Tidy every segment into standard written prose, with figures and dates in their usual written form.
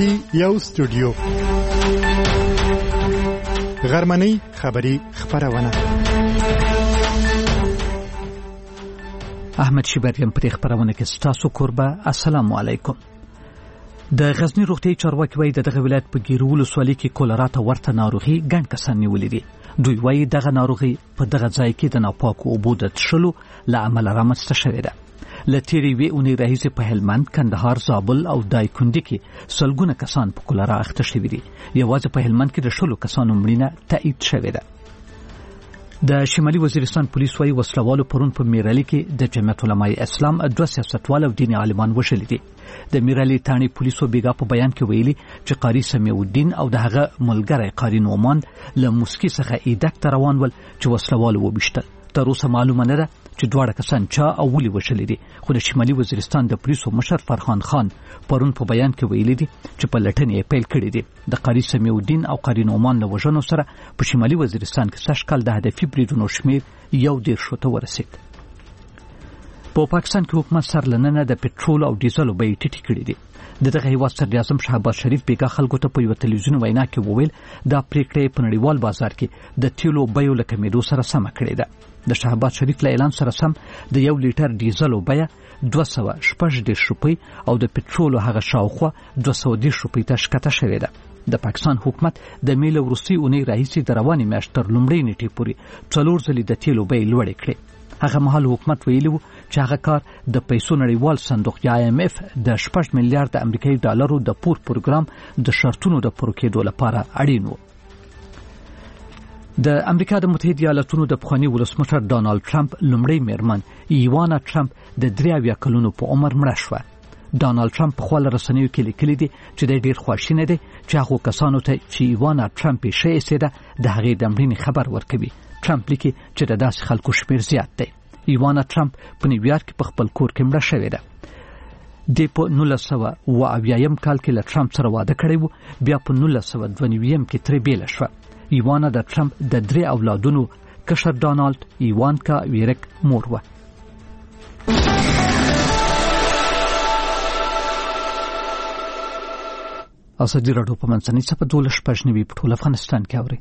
کې یو استودیو غرمنۍ خبری خبرونه احمد شیبریم پر خبرونه کې ستاسو قربا. السلام علیکم. د غزنی روغتي چارواکي وایي دغه ولایت په ګیرول سوالي کې کولرا ته ورته ناروغي ګڼ کسان نیولې دي. دوی وایي دغه ناروغي په دغه ځای کې د ناپاکو اوبو د څښلو له امله رامنځته شوې ده. له تیرې وې اونۍ راهیسې په هلمند، کندهار، زابل او دایکنډي کې سلګونه کسان په کولرا اخته شوي دي. یوازې په هلمند کې د 10 کسانو مړینه تایید شوې ده. د شمالي وزیرستان پولیس وایي وسلوالو پرون په میرالي کې د جمعیت علماء اسلام 2 سیاستوال او دیني عالمان وشلي دي. د میرالي تانی پولیسو بیګا په بیان کې ویلي چې قاری سمیع الدین او دغه ملګری قاری نومان له مسکی څخه ایدک روان ول چې وسلوالو وبشتل. تر اوسه معلومه نه ده چې دواړه کسان چا او ولي وشلي دي. خو د شمالي وزیرستان د پولیسو مشر فرخان خان پرون په بیان کې ویلي دي چې په لټنې پیل کړي دي. د قاری سمیع الدین او قاری نومان له وژنو سره په شمالي وزیرستان کې سږ کال د هدفي بریدونو شمیر 1.10 ته ورسید. په پاکستان کې حکومت سرلننه د پټرول او ډیزلو بیې ټیټې کړې دي. دغه هیواد صدر اعظم شهباز شریف بیګا خلکو ته په یو تلویزیون وینا کې وویل دا پریکړه په نړیوال بازار کې د تیلو بیو له کمیدو سره سم کړې ده. د شهباز شریف له اعلان سره سم د 1 لیټر ډیزلو بیه 216 روپۍ او د پټرول هغه شاوخوا 210 روپۍ ته ښکته شوې ده. د پاکستان حکومت د میله ورسي اونۍ راهیسې د روانې میاشتې تر لومړۍ نیټې پورې 4 ځلې د تیلو بیې لوړې کړې. هغه مهال حکومت ویلي و چې هغه کار د پیسو نړیوال صندوق یا IMF د 6 میلیارډ امریکایي ډالرو د پور پروګرام د شرطونو د پوره کېدو لپاره اړین و. د امریکا د متحده ایالاتونو د پخوانی ولسمشر ډانلډ ټرمپ لومړی میرمن ایوانا ټرمپ د 83 کلونو په عمر مړه شوه. ډانلډ ټرمپ په خپل رسنیو کې لیکلي دي چې د ډیر خواشینه دي چې هغه کسانو ته چې ایوانا ټرمپ یې شې سیده د هغې د مړینې خبر ورکوي. ټرمپ لیکي چې د داسې خلکو شمیر زیات دی. ایوانا ټرمپ په نیویارک کې په خپل کور کې مړه شوې ده. د په 1980 کال کې له ټرمپ سره واده کړی و، بیا په 1992 کې ترې بیل شو. ایوانا د ټرمپ د 3 اولادونو کشر ډانلډ، ایوانکا، ویرک مور و. ازادي راډیو په منځنۍ صفحه 12 په ټول افغانستان کې اوري.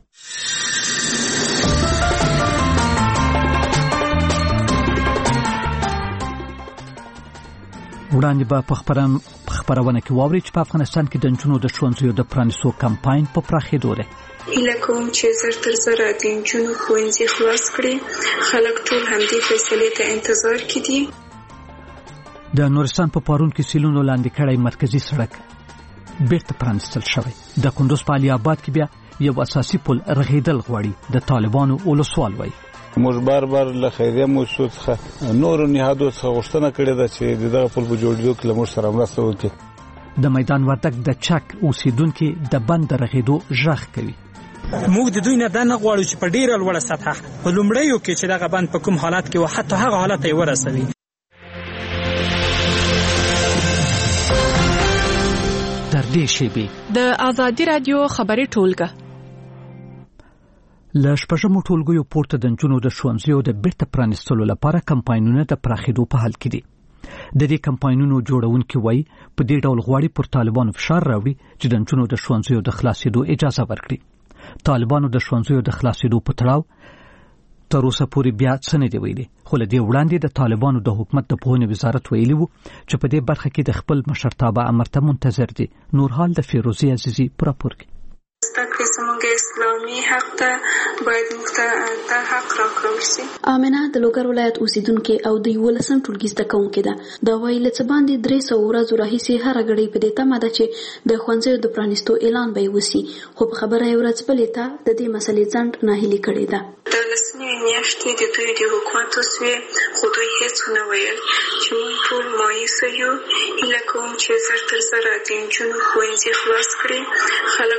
وړاندې به په خبرونه کې واوري چې په افغانستان کې د نجونو د ښوونځیو د پرانیستو کمپاین په پراخېدو دی. هیله کوم چې زر تر زره د نجونو ښوونځي خلاص کړي. خلک ټول همدې فیصلې ته انتظار کې دي. د نورستان په پارون کې سیلونو لاندې کړی مرکزی سړک بیرته پرانیستل شوی. د کندوز په علي آباد کې بیا یو اساسي پل رغیدل غواړي. د طالبانو ولسوال وایي موږ بار له خیریه موضوع څخه نور نهادو څخه غوښتنه کړې ده چې دغه پل په جوړېدو کې موږ سره مرسته وکړي. د میدان وردګ د چک اوسیدونکو د بند رغیدو ژغ کوي. موږ د دوی نه دا نه غواړو چې په ډیره لوړه سطح په لومړیو کې چې دغه بند په کوم حالت کې و حتی هغه حالت یې ورسوي. تر دې شیبې د ازادي رادیو خبري ټولګه له شپږمو ټولګیو پورته د نجونو د ښوونځیو د بیرته پرانیستلو لپاره کمپاینونه د پراخېدو په حال کې دي. د دې کمپاینونو جوړونکي وایي په دې ډول غواړي پر طالبانو فشار راوړي چې د نجونو د ښوونځیو د خلاصېدو اجازه ورکړي. طالبانو د ښوونځیو د خلاصېدو په تړاو تر اوسه پورې بیا څه نه دی ویلي. خو له دې وړاندې د طالبانو د حکومت د پوهنې وزارت ویلي و چې په دې برخه کې د خپل مشرتابه امر ته منتظر دي. نورحال د فیروزي عزیزي پر راپور تاکي زموږ اسلامي حق ته باید موږ ته حق راکړل شي. امنه د لوګر ولایت اوسیدونکو او د 11 ټولګي زده کوونکو ده دا وایي چې باندې 300 ورځې راهیسې هر غړي په دې تمه ده چې د ښوونځیو د پرانیستو اعلان به وسی. خو په خبره یې ورځ بلې ته د دې مسلې ځنډ ناهیلي کړې ده. د لسمې میاشتې د دوی د حکومت اوسوي خو دوی هیڅ نه ویل چې موږ ټول مایوس یو. هیله کوم چې زر تر زره د نجونو ښوونځي خلاص کړي. خلک ټول هم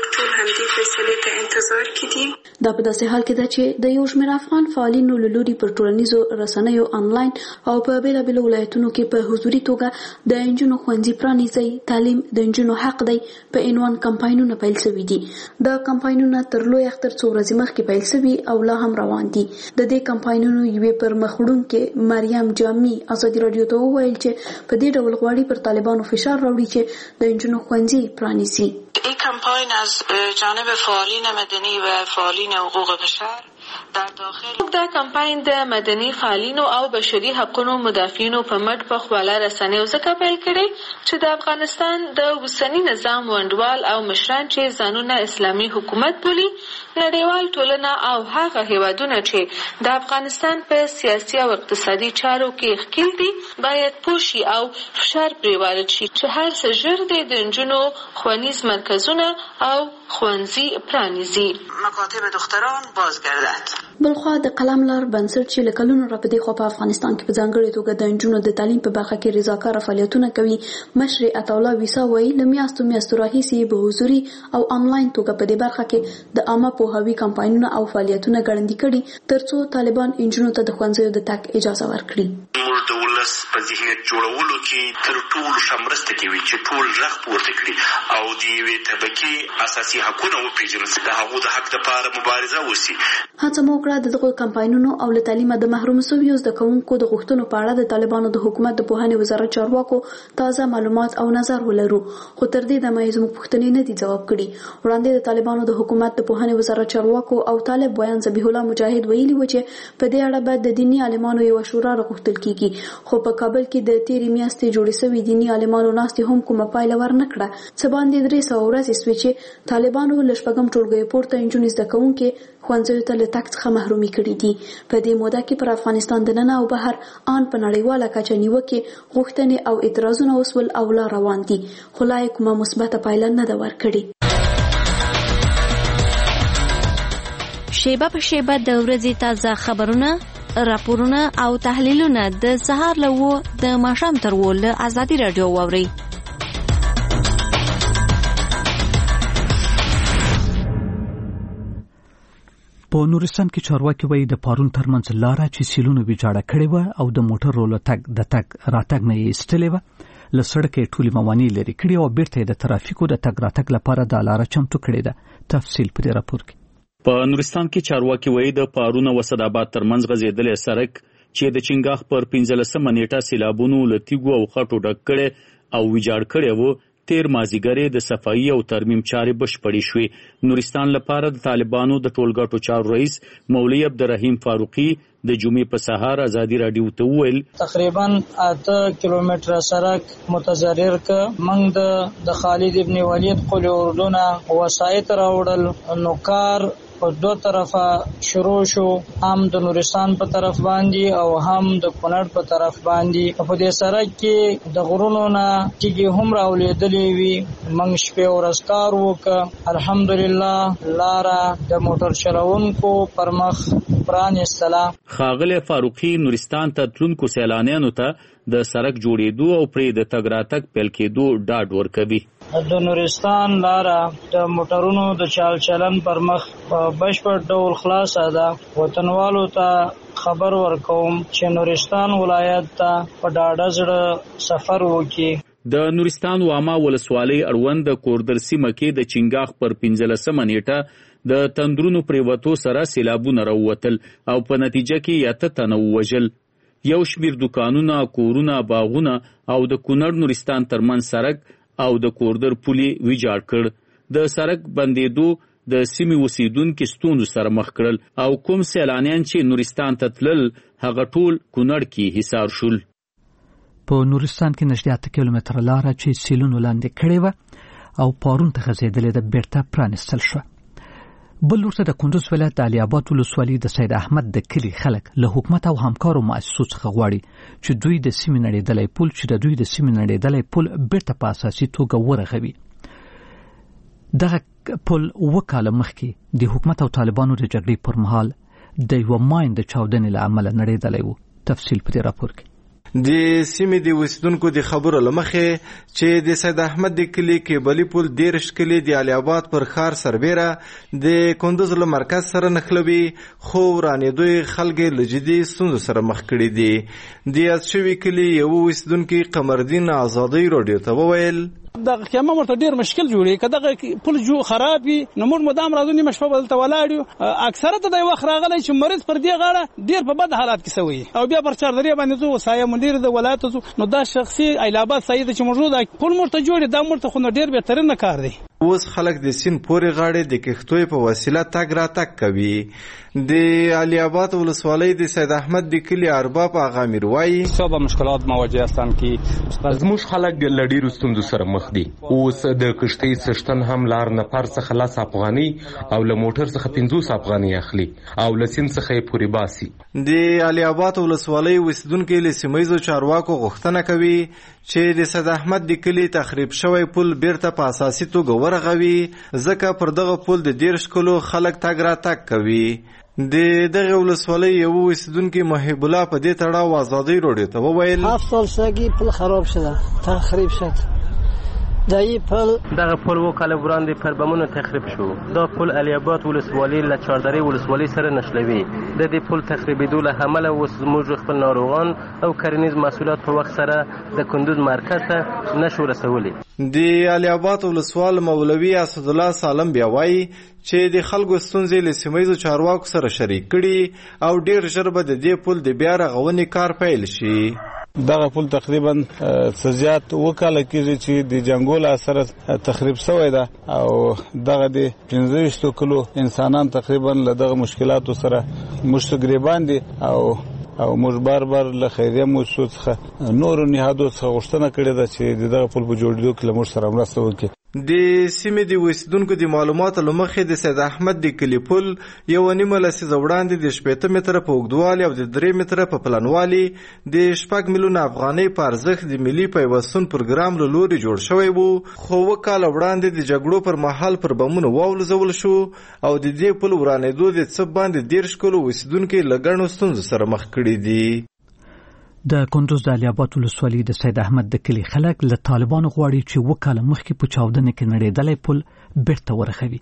همدې فیصلې ته انتظار کې دي. دا په داسې حال کې ده چې د یو شمېر افغان فعالینو له لوري پر ټولنیزو رسنیو آنلاین او په بېلابېلو ولایتونو کې په حضوري توګه د نجونو ښوونځي پرانیزي، تعلیم د نجونو حق دی په عنوان کمپاینونه پیل شوي دي. دا کمپاینونه تر لوی اختر څو ورځې مخکې پیل شوي او لا هم روان دي. د دې کمپاینونو یوې پر مخ وړونکې مریم جامي ازادي راډیو ته وویل چې په دې ډول غواړي پر طالبانو فشار راوړي چې د نجونو ښوونځي پرانیزي. این کمپاین از جانب فعالین مدنی و فعالین حقوق بشر در داخل دا کمپاین د مدني فعالینو او بشري حقوقو مدافعینو په مټ په خواله رسنیو څخه پیل کړي چې د افغانستان د اوسنی نظام وندوال او مشران چې ځانونه اسلامي حکومت بولي، نړیوال ټولنه او هغه هیوادونه چې د افغانستان په سیاسي او اقتصادي چارو کې ښکیل دي باید پوښي او فشار پرې وارد شي چې هر څه ژر د نجونو ښوونیز مرکزونه او ښوونځي پرانیزي، مکاتب دختران بازگردد. بلخوا د قلم لار بنسټ چې له کلونو راپدې خو په افغانستان کې په ځانګړي توګه د نجونو د تعلیم په برخه کې رضاکاره فعالیتونه کوي، مشر عطاالله ویسا وایي له میاشتو راهیسې به حضوري او آنلاین توګه په دې برخه کې د عامه پوهاوي کمپاینونه او فعالیتونه ګړندي کړي ترڅو طالبان نجونو ته د ښوونځیو د تګ اجازه ورکړي. موږ د ولس په ذهنیت جوړولو کې تر ټولو ښه مرسته کوي چې ټول غږ پورته کړي او د یوې طبقې اساسي حقونه وپېژني، د هغو د حق لپاره مبارزه وشي. هڅه مو وکړه د دغو کمپاینونو او له تعلیمه د محروم شویو زده کوونکو د غوښتنو په اړه د طالبانو د حکومت د پوهنې وزارت چارواکو تازه معلومات او نظر ولرو، خو تر دې دمه یې زموږ پوښتنې نه دي ځواب کړي. وړاندې د طالبانو د حکومت د پوهنې وزارت چارواکو او طالب بیان ذبیح الله مجاهد ویلي و چې په دې اړه باید د دیني عالمانو یو شورا راغوښتل کیږي، خو په کابل کې د تیرې میاشتې جوړې شوې دیني عالمانو ناستې هم کومه پایله ورنکړه. څه باندې 300 ورځې شوې چې طالبانو له شپږم ټولګي پورته نجونې زده کوونکي ښوونځیو ته له تګ څخه محرومي کړي دي. په دې موده کې پر افغانستان دننه او بهر ان په نړیواله کچه نیوکې، غوښتنې او اعتراضونه وسول او لا روان دي، خو لا کومه مثبته پایله نه ده ورکړې. شیبه په شیبه د ورځې تازه خبرونه، راپورونه او تحلیلونه د سهار له 9 د ماښام تر 10 له ازادي راډیو واورئ. په نورستان کې چارواکي وایي د پارون ترمنځ لاره چې سیلونو ویجاړه کړې وه او د موټرو له تګ د تګ راتګ نه یې ایستلې وه، له سړک یې ټولې موانع لرې کړي او بیرته یې د ترافیکو د تګ راتګ لپاره دا لاره چمتو کړې ده. تفصیل په دې راپور کې. په نورستان کې چارواکي وایي د پارون او اسداباد ترمنځ غځېدلی سړک چې د چنګاښ پر 15 نیټه سیلابونو له تیږو او خټو ډک کړی او ویجاړ کړی و، تیر مازیګر د صفایي او ترمیم چارې بشپړې شوې. نورستان لپاره د طالبانو د ټولګټو چارو رئیس مولوي عبدالرحیم فاروقي د جمعې په سهار ازادي راډیو ته وویل تقریبا 8 کیلومتره سړک متضرر ک موږ د خالد ابن ولید قول اردن وسایت راوړل، نو کار په دو طرفه شروع شو، هم د نورستان په طرف باندې او هم د کونړ په طرف باندې. په دې سړک کې د غرونو نه تیږې هم راولېدلې وي، موږ شپې ورځ کار وکړ، الحمدلله لاره د موټر چلوونکو پر مخ پرانیستله. ښاغلی فاروقي نورستان ته تلونکو سیلانیانو ته د سړک جوړېدو او پرې د تګ راتګ پیل کېدو ډاډ ورکوي. د نورستان لاره د موټرونو د چال چلن پر مخ په بشپړ ډول خلاصه ده. وطنوالو ته خبر ورکوم چې نورستان ولایت ته په ډاډه زړه سفر وکړي. د نورستان واما ولسوالۍ اړوند د کوردر سیمه کې د چنګاښ پر 15 نیټه د تندرونو پریوتو سره سیلابونه راووتل او په نتیجه کې 8 تنه ووژل. یو شمیر دکانونه، کورونه، باغونه او د کونړ نورستان ترمنځ سړک او د کوردر پولې ویجاړ کړ. د سړک بندېدو د سیمې اوسیدونکو ستونزو سره مخ کړل او کوم سیلانیان چې نورستان ته تلل هغه ټول کونړ کې حصار شول. په نورستان کې نږدې 8 کیلومتره لاره چې سیلونو لاندې کړې وه او پارون ته غځېدلې ده بیرته پرانیستل شوه. بل ورته د کندوز ولایت د علي آباد ولسوالۍ د سید احمد د کلي خلک له حکومت او همکارو مؤسسو څخه غواړي چې دوی د سیمې نړېدلی پل بیرته په اساسي توګه ورغوي. دغه پل 2 کاله مخکې د حکومت او طالبانو د جګړې پر مهال د یوه ماین د چاودنې له امله نړېدلی و. تفصیل په دې راپور کې. د سیمې د اوسیدونکو د خبرو له مخې چې د سید احمد د کلي کیبلي پل 13 کلي د علي آباد پر ښار سربیره د کندوز له مرکز سره نښلوي، خو ورانېدو خلک له جدي ستونزو سره مخ کړي دي. د یاد شوي کلي یو اوسیدونکي قمردین آزادۍ راډیو ته وویل دغه قیامه ورته ډیر مشکل جوړي که دغه پل جو خراب وي نو موږ مدام راځو نیمه شپه به دلته ولاړ یو. اکثره ته د وخت راغلی چې مریض پر دې غاړه ډیر په بد حالات کې سوی او بیا پر چاردرې باندې ځو سایه مدیر د ولایت ځو نو دا شخصي ایلاباد سید چې موجود پل مرته جوړي دا مرته خو ډیر بهترین کار دی. اوس خلک د سین پورې غاړې د کښتۍ په وسیله تګ راتګ کوي. د علي آباد ولسوالۍ د سید احمد د کلي ارباب آغا میر وایي څه مشکلات مواجه هستن کې زموږ خلک له ډیرو ستونزو سره مخ دي. اوس د کښتۍ څښتن هم لار نفر څخه 10 افغاني او له موټر څخه 50 افغاني اخلي او له سین څخه یې پورې باسي. د علي آباد ولسوالۍ اوسیدونکو له سیمایي چارواکو غوښتنه کوي چې د سید احمد د کلي تخریب شوی پل بیرته په اساسي توګه ورغوي، ځکه پر دغه پل د 13 کلو خلک تګ راتګ کوي. د دغه ولسوالۍ یو اوسیدونکي محب الله په دې تړاو آزادۍ راډیو ته وویل 7 سال شدی پل خراب شده، تخریب شد. دغه پل و کال وړاندې پر بمونو تخریب شو. دا پل علي آباد ولسوالۍ له چاردرې ولسوالۍ سره نښلوي. د دې پل تخریبېدو له امله اوس موږ خپل ناروغان او کرنیز محصولات په وخت سره د کندوز مرکز ته نشو رسولی. د علي آباد ولسوال مولوي اسدالله سالم بیا وایي چې د خلکو ستونزې له سیمایي چارواکو سره شریک کړي او ډیر ژر به د دې پل د بیا رغونې کار پیل شي. دغه پل تقریبا سزیات وکاله کېږي چې د جنګول اثر تخریب شوی ده او دغه د 15 کلو انسانان تقریبا له دغه مشکلاتو سره مشت گریبان دي او موږ بار له خیریه موسسو څخه نورو نهادو څخه غوښتنه کړې ده چې دغه پل په جوړېدو کې له موږ سره مرسته وکړي. د سیمې د اوسیدونکو د معلوماتو له مخې د سید احمد د کلي پل 1.5 لسیزه وړاندې د 18 متره په اوږدوالي او د 3 متره په پلنوالي د 7 میلیونه افغانۍ په ارزښت د ملي پیوستون پروګرام له لوري جوړ شوی وو، خو وکاله وړاندې د جګړو پر مهال پر بمونو واولزول شو او د دې پل ورانېدو د څه باندې 13 کلو اوسیدونکي له ګڼو ستونزو سره مخ کړي دي. د کندوز د علي آباد ولسوالۍ د سید احمد د کلي خلک له طالبانو غواړي چې وکاله مخکې په چاودنه کې نړېدلی پل بیرته ورخوي.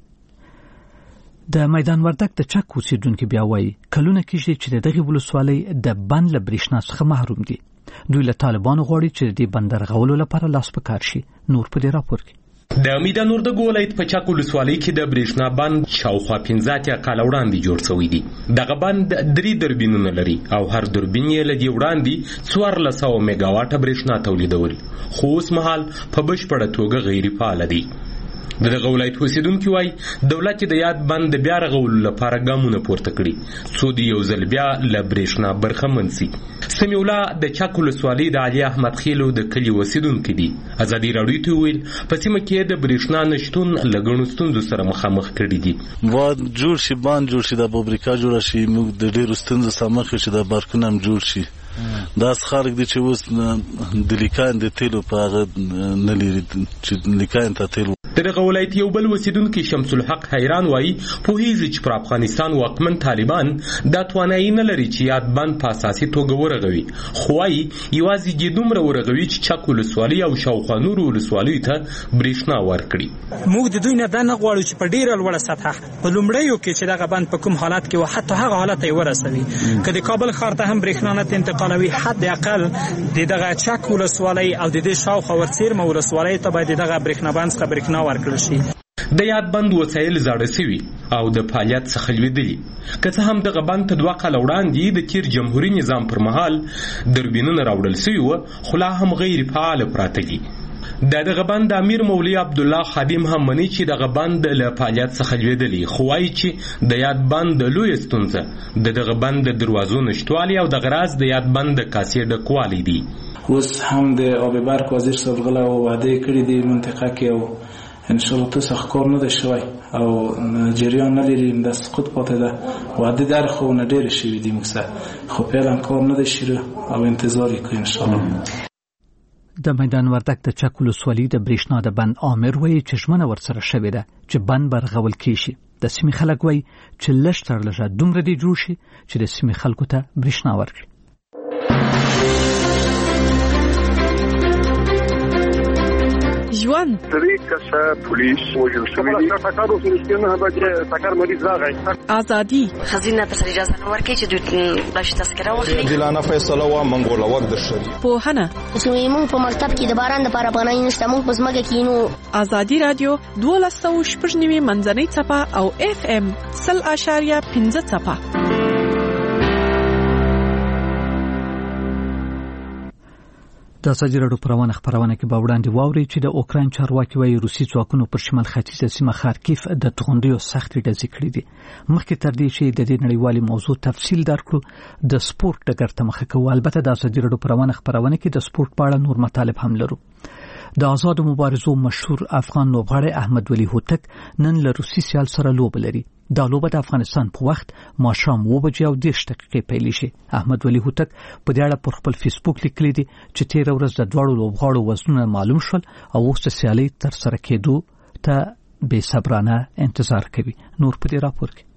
د میدان وردک د چک اوسیدونکي بیا وایي کلونه کېږي چې د دغې ولسوالۍ د بند له برېښنا څخه محروم دي. دوی له طالبانو غواړي چې د دې بند رغولو لپاره لاس په کار شي. نور په دې راپور کې د میدان وردګ ولایت په چک ولسوالۍ کې د برېښنا بند شاوخوا 15 کاله وړاندې جوړ شوی دی. دغه بند 3 دربینونه لري او هر دربین یې له دې وړاندې 1400 میګاواټه برېښنا تولیدول، خو اوس مهال په بشپړه توګه غیر فعال دی. دغه ولایت اوسیدونکي وایي دولت د یاد بند د بیا رغولو لپاره ګامونه پورته کړي څو د یو ځل بیا له برېښنا برخمن شي. سمیع الله د چک ولسوالۍ د علي احمد خیلو د کلي اوسیدونکي دي. ازادي راډیو ته ویل په سیمه کې د برېښنا نشتون له ګڼو ستونزو سره مخامخ کړي دي. باید جوړ شي، بند جوړ شي، د فابریکه جوړه شي، موږ د ډېرو ستونزو سره مخ یو چې د برقونه هم جوړ شي. داس خلک دي چې اوس د لیکان د تیلو په هغه نه لري چې لیکان ته تیل. دغه ولایت یو بل اوسیدونکي شمس الحق حیران وایي پوهیږي چې پر افغانستان واکمن طالبان دا توانایي نه لري چې یاد بند په اساسي توګه ورغوي، خو وایي یوازې دې دومره ورغوي چې چک ولسوالۍ او شاوخوا نورو ولسوالیو ته برېښنا ورکړي. موږ د دوی نه دا نه غواړو چې په ډیره لوړه سطحه په لومړیو کې چې دغه بند په کوم حالت کې و حتی هغه حالت یې ورسوي که د کابل ښار ته هم برېښنا نه انتقالوي، حد اقل دغه چک ولسوالۍ او د دې شاوخوا ورڅیرمه ولسوالۍ ته باید دغه برېښنا بند څخه برېښنا ورکړل شي. د یاد بند وسایل زاړه سوي او د فعالیت څخه لوېدلي، که څه هم دغه بند ته 2 کاله وړاندې د تیر جمهوري نظام پر مهال دربینونه راوړل سوي وه، خو لا هم غیر فعاله پراته دي. دغه بند امیر مولوي عبدالله خادم هم مني چې دغه بند له فعالیت څخه لوېدلی، خو وایي چې د یاد بند لویه ستونزه دغه بند د دروازو نشتوالی او دغه راز د یاد بند د کاسې ډکوالی دي. اوس هم د آب برق وزیر صاحب غله او وعده کړي دي منطقه کې او ان شاء الله تاسو کار نه دی شوی او جریان نه لري د سقوط پاتې ده وعده در خو نه ډیر شوی دی موږ خو فعلا کار نه دی شروع او انتظار کوي ان شاء الله. د میدان وردک د چک ولسوالۍ د برېښنا د بند آمر وایي چې ژمنه ورسره شوې ده چې بند به رغول کېږي. د سیمې خلک وایي چې لږ تر لږه دومره دې جوړ شي چې د سیمې خلکو ته برېښنا ورکړي. ژوند 3 کسه پولیس وژل شوي دي ټکر وسو نه بچ ټکر مریض راغی ازادي خزینه ته اجازه نه ورکړي چې دوی بلش تذکره واخلي دلانه فیصله و منګوله وخت د شری په هنه چې موږ په مکتب کې د باران لپاره پناه نشته موږ په ځمکه کې نو ازادي رادیو 12.9 منځنۍ څپه او FM 0.5 څپه د ازادي راډیو پروانه خبرونه کې باوړاندې واوري چې د اوکراین چارواکي وايي روسي ځواکونو پر شمال ختیځه سیمه خارکیف د توغندیو سختې ډزې کړې دي. مخکې تر دې چې د دې نړیوالې موضوع تفصیل درکړو د سپورت ډګر ته مخه کوو. البته د ازادي راډیو پروانه خبرونه کې د سپورت په اړه نور مطالب هم لرو. د آزاد مبارزو مشهور افغان لوبغاړی احمد ولی هوتک نن له روسي سیال سره لوبه لري. دا لوبه د افغانستان په وخت ماښام 2:10 پیل شي. احمد ولی هوتک په دې اړه پر خپل فیسبوک لیکلی دی چې تیر ورځ د دوړو لوبغاړو وزنونه معلوم شول او اوس د سیالۍ تر سره کېدو ته بې صبرانه انتظار کوي. نور په دې راپور کې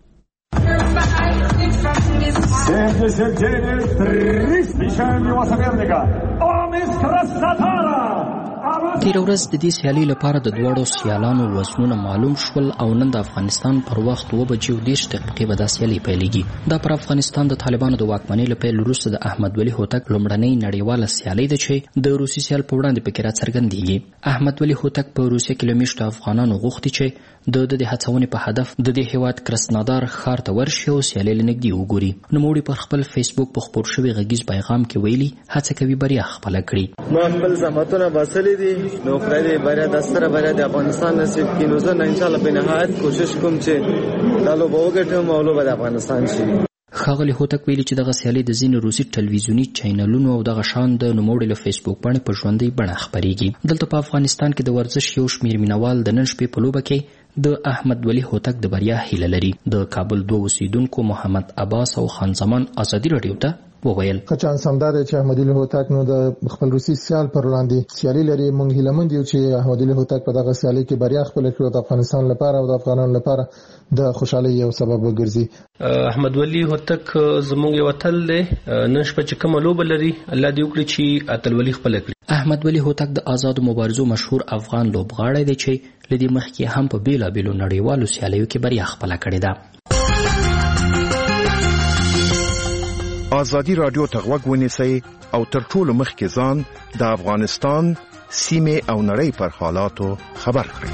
تیر ورځ د دې سیالۍ لپاره د دوړو سیالانو وزنونه معلوم شول او نن د افغانستان پر وخت 2:10 به د سیالۍ پیلېږي. دا پر افغانستان د طالبانو د واکمنۍ له پیل وروسته د احمد ولی هوتک لومړنۍ نړیواله سیالۍ ده چې د روسي سیال په وړاندې پکې راڅرګندېږي. احمد ولی هوتک په روسیه کې له میشتو افغانانو غوښتي چې د هڅونې په هدف د دې هیواد کرسنادار ښار ته ورشي او سیالۍ له نږدې وګوري. نوموړي پر خپل فیسبوک په خپور شوي غږیز پیغام کې ویلي هڅه کوي بریا خپله کړي. ما خپل زحمتونه باسلي دي نو خدای دې بریا د ستره بریا د افغانستان نصیب کړي. نو زه ان شاء الله په نهایت کوشش کوم چې دا لوبه وګټم او لوبه د افغانستان شي. ښاغلي هوتک ویلي چې دغه سیالۍ د ځینو روسي ټلویزیوني چینلونو او دغه شان د نوموړي له فیسبوک باندې په ژوندۍ بڼه خپرېږي. دلته په افغانستان کې د ورزش یو شمېر مینوال د نن شپې په لوبه کې د احمد ولی هوتک د بریا هیله لري. د کابل 2 اوسیدونکو محمد عباس او خان زمان ازادي راډیو ته وویل چانس همدار چې احمد ولی هوتک نو د خپل روسي سیال پر وړاندې سیالي لري. موږ هیله مند یو چې احمد ولی هوتک په دغه سیالي کې بریا خپل کړي د افغانستان لپاره او د افغانانو لپاره د خوشحالۍ یو سبب وګرځي. احمد ولی هوتک زموږ یو اتل دی. نن شپه چې کومه لوبه لري الله دې وکړي چې اتلولي خپل کړي. احمد ولی هوتک د آزاد مبارزو مشهور افغان لوبغاړی دی چې لدی مخکې هم په بیلابیلو نړیوالو سیالیو کې بریا خپله کړې ده. ازادي رادیو ته غوږ ونیسئ او تر ټولو مخکې ځان د افغانستان سیمې او نړۍ پر حالاتو خبر کړئ.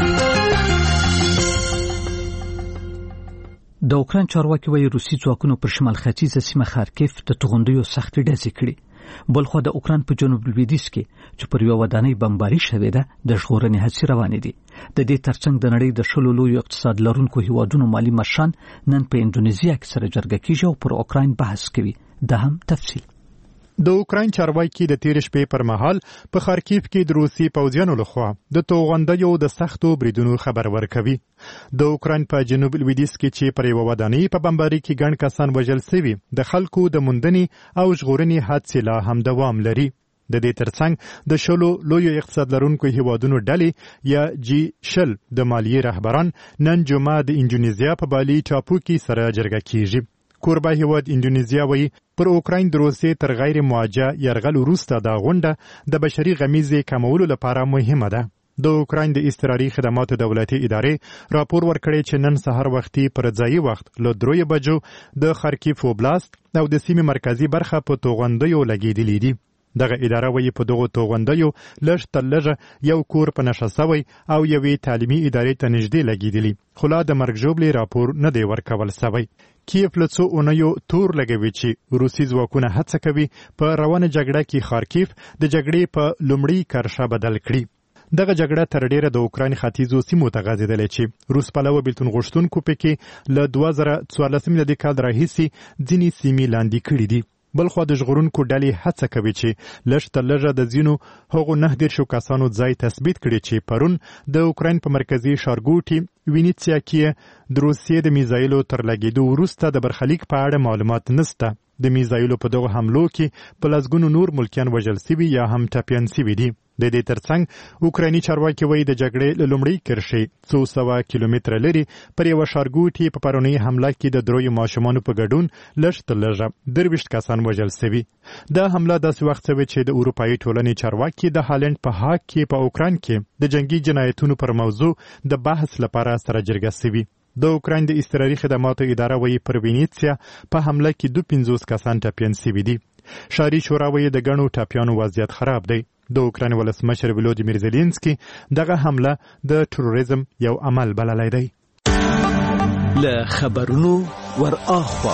د اوکراین چارواکي وايي روسي ځواکونو پر شمال ختیځه سیمه خارکیف د توغندیو سختې ډزې کړې. بلخو د اوکراین په جنوب لویدیځ کې چې پر یو ودانۍ بمباري شوې ده د ژغورنې هڅې روانې دي. د دې ترڅنګ د نړۍ د شلو لویو اقتصاد لرونکو هیوادونو مالي مشران نن په اندونیزیا کې سره جرګه کیږي او پر اوکراین بحث کوي. دا هم تفصیل د اوکراین چارواکي د تیر شپې پر مهال په خارکیف کې د روسي پوځیانو لخوا د توغندیو د سختو بریدونو خبر ورکوي. د اوکراین په جنوب لویدیځ کې چې پر یو ودانۍ په بمباري کې ګڼ کسان وژل شوي د خلکو د موندنې او ژغورنې هڅې لا هم دوام لري. د دې ترڅنګ د شلو لویو اقتصاد لرونکو هیوادونو ډلې یا G20 د مالیې رهبران نن جمعه د اندونیزیا په بالي ټاپو کې سره جرګه کیږي. کوربه هیواد اندونیزیا وایي پر اوکراین د روسیې تر غیر موجه یرغل وروسته دا غونډه د بشري غمیزې کمولو لپاره مهمه ده. د اوکراین د اضطراري خدماتو دولتي ادارې راپور ورکړی چې نن سهار وختي پر ځایي وخت له 3 بجو د خارکیف اوبلاست او د سیمې مرکزی برخه په توغندیو لګېدلې دي. دغه اداره وایي په دغو توغندیو لږ تر لږه یو کور په نښه سوی او یوې تعلیمي ادارې ته نږدې لګېدلي، خو لا د مرګ ژوبلې راپور نه دی ورکول سوی. کیف له څو اونیو تور لګوي چې روسي ځواکونه هڅه کوي په روانه جګړه کې خارکیف د جګړې په لومړي کرښه بدل کړي. دغه جګړه تر ډیره د اوکراین ختیځو سیمو ته غځېدلې چې روس پلوه بیلتون غوښتونکو پکې له 2014 میلادي کال راهیسې ځینې سیمې لاندې کړي دي. بلخو د ژغورونکو ډلې هڅه کوي چې لږ تر لږه د ځینو هغو 9 کسانو ځای تثبیت کړي چې پرون د اوکراین په مرکزي ښارګوټي وینیتسیا کې د روسیې د میزایلو تر لګېدو وروسته د برخلیک په اړه معلومات نشته. د میزایلو په دغه حملو کې په لسګونو نور ملکیان وژل سوي یا هم ټپیان سوي دي. د دې ترڅنګ اوکرایني چارواکي وایي د جګړې له لومړۍ کرښې 200 کیلومتره لري پر یوه ښارګوټي په پرونۍ حمله کې د دریو ماشومانو په ګډون لږ تر لږه 23 کسان وژل سوي. دا حمله داسې وخت شوې چې د اروپایي ټولنې چارواکي د هالند په هاګ کې په اوکراین کې د جنگي جنایتونو پر موضوع د بحث لپاره سره جرګه سوي. د اوکراین د اضطراري خدماتو اداره وایي پر وینیتسیا په حمله کې 52 کسان ټپیان سوي دي. ښاري شورا وایي د ګڼو ټپیانو وضعیت خراب دی. د اوکراین ولسمشر ولودیمیر زيلنسکي دغه حمله د تروریزم یو عمل بللی دی. له خبرونو ور اخوا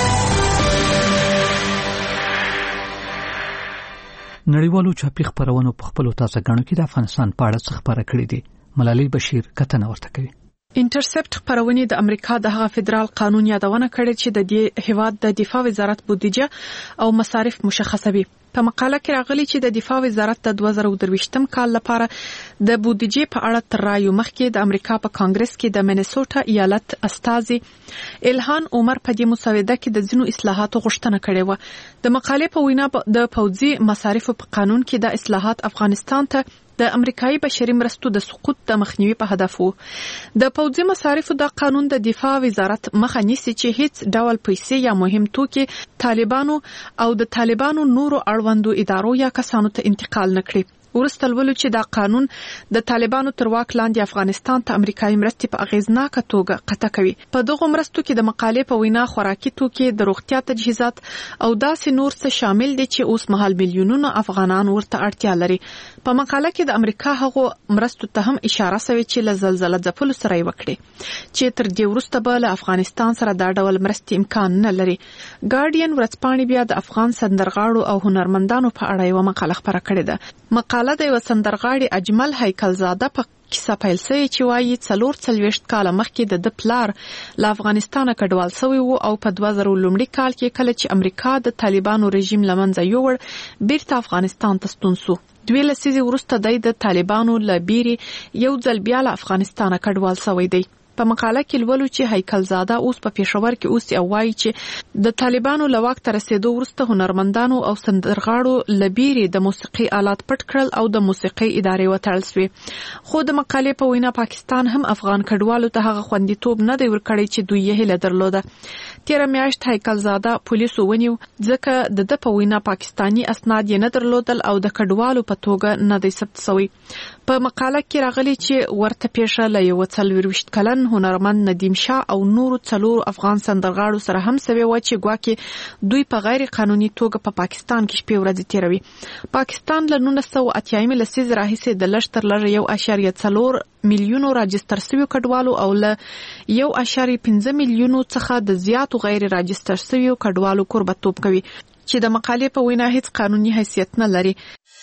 نړیوالو چاپی خبرونو په خپل تازه غاڼو کې د افغانستان په اړه څه خبره کړې دي. ملالۍ بشیر کتنه ورته کوي. انټرسپټ خبرونه د امریکا د هغه فدرال قانون یادونه کړې چې د دې هیواد د دفاع وزارت بودیجه او مصارف مشخصوي. په مقاله کې راغلي چې د دفاع وزارت د 2023م کال لپاره د بودیجې په اړه تر رایو مخکې د امریکا په کانګرس کې د مینیسوټا ایالت استازي الهان عمر په دې مسوده کې د ځینو اصلاحاتو غوښتنه کړې و. د مقالې په وینا د پوځي مصارفو په قانون کې د اصلاحات افغانستان ته د امریکایي بشري مرستو د سقوط د مخنیوي په هدف وو. د پوځي مصارفو د قانون د دفاع وزارت مخه نیسي چې هیڅ ډول پیسې یا مهم توکي طالبانو او د طالبانو نورو اړوندو ادارو یا کسانو ته انتقال نکړي. ورسته ولول چې دا قانون د طالبانو تر واک لاندې افغانستان ته امریکایي مرستې په اغیزناکه توګه قطع کوي. په دغه مرستو کې د مقالې په وینا خوراکي توکي، د روغتیا تجهیزات او داسې نور څه شامل دي چې اوس مهال میلیونونه افغانان ورته اړتیا لري. په مقاله کې د امریکا هغو مرستو ته هم اشاره شوې چې له زلزلې ځپلو سره یې وکړي چې تر دې وروسته به له افغانستان سره دا ډول مرستې امکان نه لري. ګارډین ورځپاڼې بیا د افغان سندرغاړو او هنرمندانو په اړه یو مقاله خپره کړې ده. مقاله د یو سندرغاړي اجمل هیکلزاده په کیسه پیل شوی چې وایي 44 کال مخکې د پلار له افغانستانه کډوال شوی وو او په 2000 لومړي کال کې کله چې امریکا د طالبانو رژیم لمنځه یوړ بیرته افغانستان ته ستون شو. 2 لسیزې وروسته د طالبانو له بیري یو ځل بیا له افغانستانه کډوال شوی دی. په مقاله کې لولو چې هیکلزاده اوس په پېښور کې اوس او وایي چې د طالبانو له واک تر رسیدو وروسته هنرمندانو او سندرغاړو لبيري د موسیقي آلات پټ کړل او د موسیقي ادارې وتړل شوې. خو د مقالې په وینا پاکستان هم افغان کډوالو ته هغه خوندیتوب نه دی ورکړی چې دوی یې هیله درلوده. تیر میاشت هیکلزاده پولیسو ونیو ځکه د په وینا پاکستانی اسناد یې نه درلودل او د کډوالو په توګه نه دی ثبت شوی. په مقاله کې راغلي چې ورته پیښه له 24 کلن هنرمند ندیم شاه او نورو 4 افغان سندرغاړو سره هم سوي و چې ګواکې دوی په غیر قانوني توګه په پاکستان کې شپې ورځې تیروي. پاکستان له 1980 لسیز راهیسې د لشتر لږ 1.4 میلیونو راجستر شوی کډوالو او له 1.5 میلیونو څخه د زیاتو غیر راجستر شوی کډوالو قربتوب کوي چې د مقالې په وینا هیڅ قانوني حیثیت نه لري.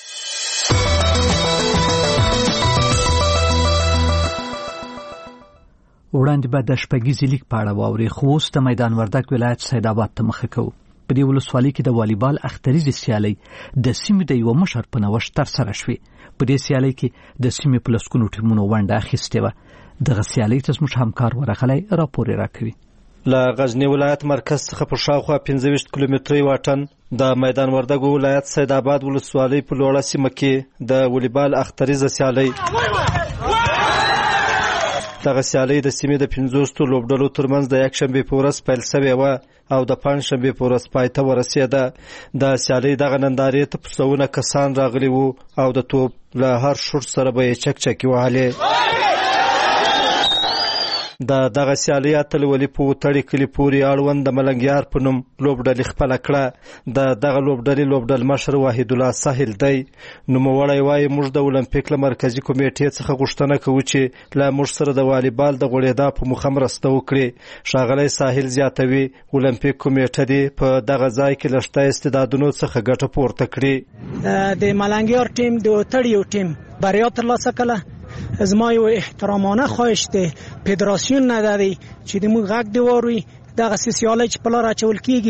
وړاندې به د شپږیزې لیګ په اړه واوري، خو اوس د میدان وردګ ولایت سید آباد ته مخه کوو. په دې ولسوالۍ کې د والیبال اختریزې سیالۍ د سیمې د یو مشر په نوښت ترسره شوې. په دې سیالۍ کې د سیمې په لسګونو ټیمونو ونډه اخیستې وه. دغه سیالۍ ته زموږ همکار ورغلی راپور یې راکوي. له غزنی ولایت مرکز څخه په شاوخوا 15 کیلومتري واټن د میدان وردګ ولایت سید آباد ولسوالۍ په لوړه سیمه کې د والیبال اختریزه سیالۍ دغه سیالۍ د سیمې د 15 لوبډلو ترمنځ د یکشنبې په ورځ پیل شوې وه او د پنجشنبې په ورځ پای ته ورسېده. د سیالۍ دغه نندارې ته په سوونه کسان راغلي وو او د توپ له هر شوټ سره به یې چکچکې وهلې. دغه سیالۍ اتلولي په وتړې کلي پورې اړوند د ملنګیار په نوم لوبډلې خپله کړه. دغه لوبډلې لوبډل مشر وحید الله ساحل دی. نوموړی وایي موږ د اولمپیک له مرکزي کمیټې څخه غوښتنه کوو چې له موږ سره د والیبال د غوړېدا په موخه مرسته وکړي. ښاغلی ساحل زیاتوي اولمپیک کمیټه دې په دغه ځای کې له شته استعدادونو څخه ګټه پورته کړي. د ملنګیار ټیم د وتړیو ټیم بریا ترلاسه کړه. زما یو احترامانه خواهش دی فدراسیون نه دی چې د موږ غږ دی واوري. دغه سیالۍ چې په لار اچول کیږي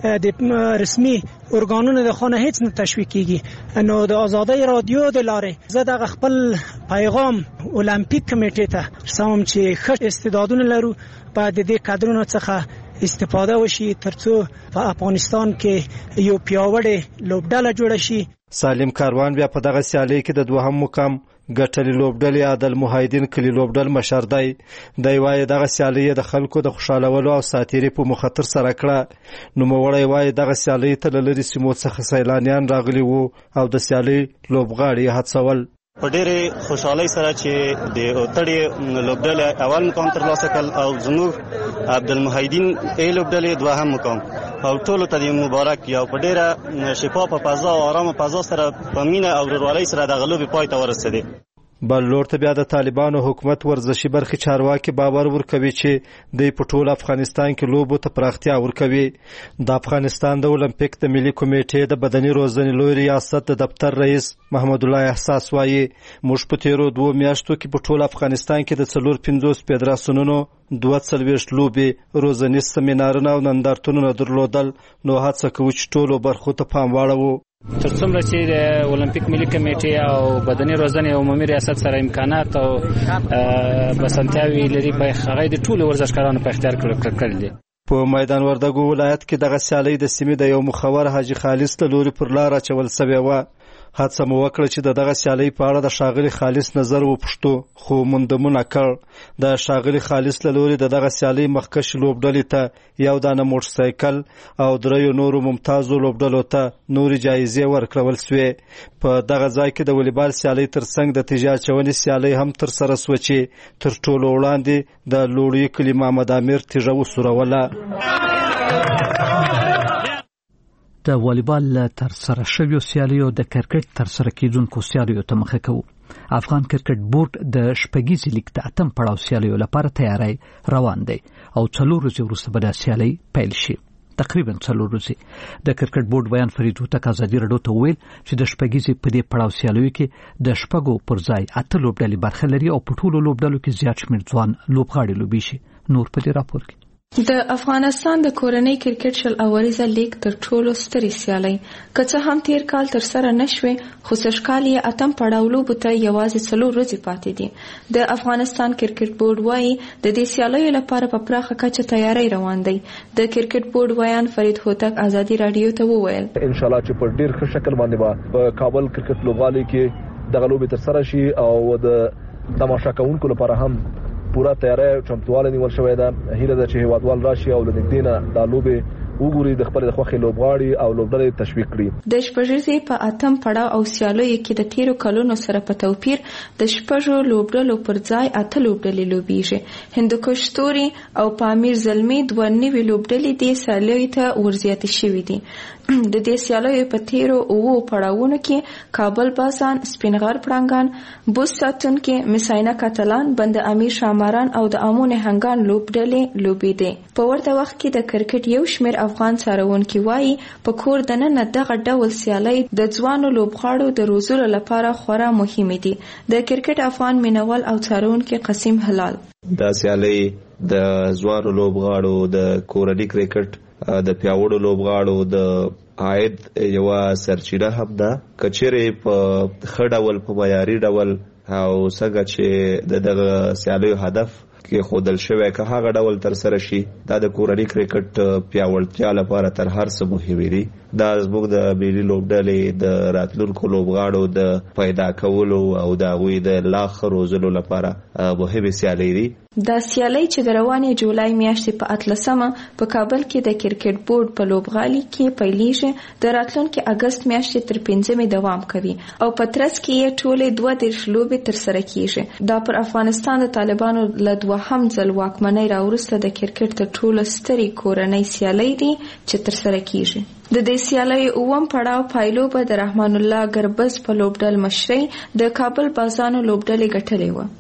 د رسمي ارګانونو د خونه هیڅ نه تشویق کیږي. نو د آزادۍ رادیو د لارې زه د خپل پیغام اولمپیک کمیټې ته رسوم چې ښه استعدادونه لرو په دې کادرونو څخه استفاده وشي ترڅو په افغانستان کې یو پیاوړی لوبډله جوړه شي. سالم کاروان بیا په دغه سیالۍ کې د دوهم مقام ګټلې لوبډلې عادل محیدین کلي لوبډل مشر دی. دی وایي دغه سیالۍ د خلکو د خوشحالولو او ساتیري په مخاطر سره کړه. نوموړی وایي دغه سیالۍ ته له لرې سیمو څخه سیلانیان راغلي وو او د سیالۍ لوبغاړي یې هڅول. په ډېرې خوشحالۍ سره چې د اتړې لوبډلې اول مقام ترلاسه کړ او زموږ عبدالمحیدین لوبډلې دوهم مقام او ټولو ته د مبارک یا په ډېره شفافه فضا او آرامه فضا سره په مینه او ورورولۍ سره دغه لوبې پای ته ورسېدې. بل لور ته بیا د طالبانو حکومت ورزشي برخې چارواکي باور ورکوي چې دوی په ټول افغانستان کې لوبو ته پراختیا ورکوي. د افغانستان د اولمپیک د ملي کمیټې د بدني روزنې لوی ریاست د دفتر رئیس محمد الله احساس وایي موږ په تیرو 2 میاشتو کې په ټول افغانستان کې د 450 فدراسیونونو 42 لوبې روزنیز سیمینارونه او نندارتونونه درلودل. نو هڅه کوو چې ټولو برخو ته پام واړوو. تر څومره چې د اولمپیک ملي کمیټې او بدني روزنې عمومي ریاست سره امکانات او بسنتیاوي لري په هغه د ټولو ورزشکارانو په اختیار کړل دي. په میدان وردګو ولایت کې دغه سیالۍ د سیمې د یو مخور حاجی خالص له لوري پر لار اچول سوې وه. هڅه مو وکړه چې د دغه سیالۍ په اړه د ښاغلي خالص نظر وپوښتو خو موندمونه کړ. د ښاغلي خالص له لوري د دغه سیالۍ مخکښې لوبډلې ته 1 دانه موټرسایکل او 3 نورو ممتازو لوبډلو ته نورې جایزې ورکړل سوې. په دغه ځای کې د والیبال سیالۍ ترڅنګ د تیږې اچونې سیالۍ هم ترسره سوه چې تر ټولو وړاندې د لوړی کلي محمد امیر تیږه وسوروله. د والیبال ترسره شویو سیالیو د کرکټ ترسره کیدونکو سیالیو ته مخه کوو. افغان کرکټ بورډ د شپږیزې لیګ د 8م پړاو سیالیو لپاره تیاری روان دی او 4 ورځې وروسته به دا سیالۍ پیل شي. تقریبا 4 ورځې. د کرکټ بورډ بیان فرید هوتک ازادي راډیو ته ویل چې د شپږیزې په دې پړاو سیالیو کې د شپږو پر ځای 8 لوبډلې برخه لري او په ټولو لوبډلو کې زیات شمېر ځوان لوبغاړي لوبي شي. نور په دې راپور کې د افغانستان د کورنۍ کرکټ شل اوریزه لیګ تر ټولو سترې سیالۍ که څه هم تیر کال تر سره نشوې خو سږکال یې 8م پړاو لوبو ته یوازې 4 ورځې پاتې دي. د افغانستان کرکټ بورډ وایي د دې سیالیو لپاره په پراخه کچه تیاری روان دی. د کرکټ بورډ ویان فرید هوتک ازادي راډیو ته وویل ان شاء الله چې په ډیر ښه شکل باندې به په کابل کرکټ لوبغالي کې دغه لوبې تر سره شي او د تماشا کوونکو لپاره هم پورا تیاری چمتواله نیول شوې ده. هیله ده چې هیوادوال راشي او له نږدې نه دا لوبې وګوري د خپل د خوښې لوبغاړي او لوبډلې تشویق کړي. د شپږیزې په 8م پړاو او سیالیو کې د تیرو کلونو سره په توپیر د شپږو لوبډلو پر ځای 8 لوبډلې لوبیږي. هندوکش ستوري او پامیر زلمي 2 نوې لوبډلې د سیالیو ته ورزیاتې شوې دي. د دې سیالیو په تیرو 9 پړاوونو کې کابل بازان، سپینغر پړانګان، بوس ساتونکي، مساینه کاتلان، بند امیر شاماران او د امون هنګان لوبډلې لوبېدې. په ورته وخت کې د کرکټ یو شمېر افغان څارونکي وایي په کور دننه دغه ډول سیالۍ د ځوانو لوبغاړو د روزلو لپاره خورا مهمې دي. د کرکټ افغان مینوال او څارونکي قسیم هلال دا سیالۍ د ځوانو لوبغاړو د کورني کرکټ د پیاوړو لوبغاړو د عاید یو سرچینه هم ده. کچېرې په ښه ډول په معیاري ډول او څنګه چې دغه سیالیو هدف کې خودل شوی که هغه ډول تر سره شي دا د کورني کرکټ پیاوړتیا لپاره تر هر څه مهم دي. دا زموږ د ملي لوبډلې د راتلونکو لوبغاړو د پیدا کولو او د هغوی د لا ښه روزلو لپاره مهمې سیالۍ دي. دا سیالۍ چې د روانې جولای میاشتې په 18 په کابل کې د کرکټ بورډ په لوبغالي کې پیلېږي د راتلونکي اگست میاشتې تر 5 دوام کوي او په ترڅ کې یې ټولې 32 لوبې ترسره کیږي. دا پر افغانستان د طالبانو له 2م ځل واکمنۍ راوروسته د کرکټ تر ټولو سترې کورنۍ سیالۍ دي چې ترسره کیږي. د دې سیالۍ 9م پړاو پایلو به د رحمان الله ګربز په لوبډل مشرۍ د کابل بازانو لوبډلې ګټلې وه.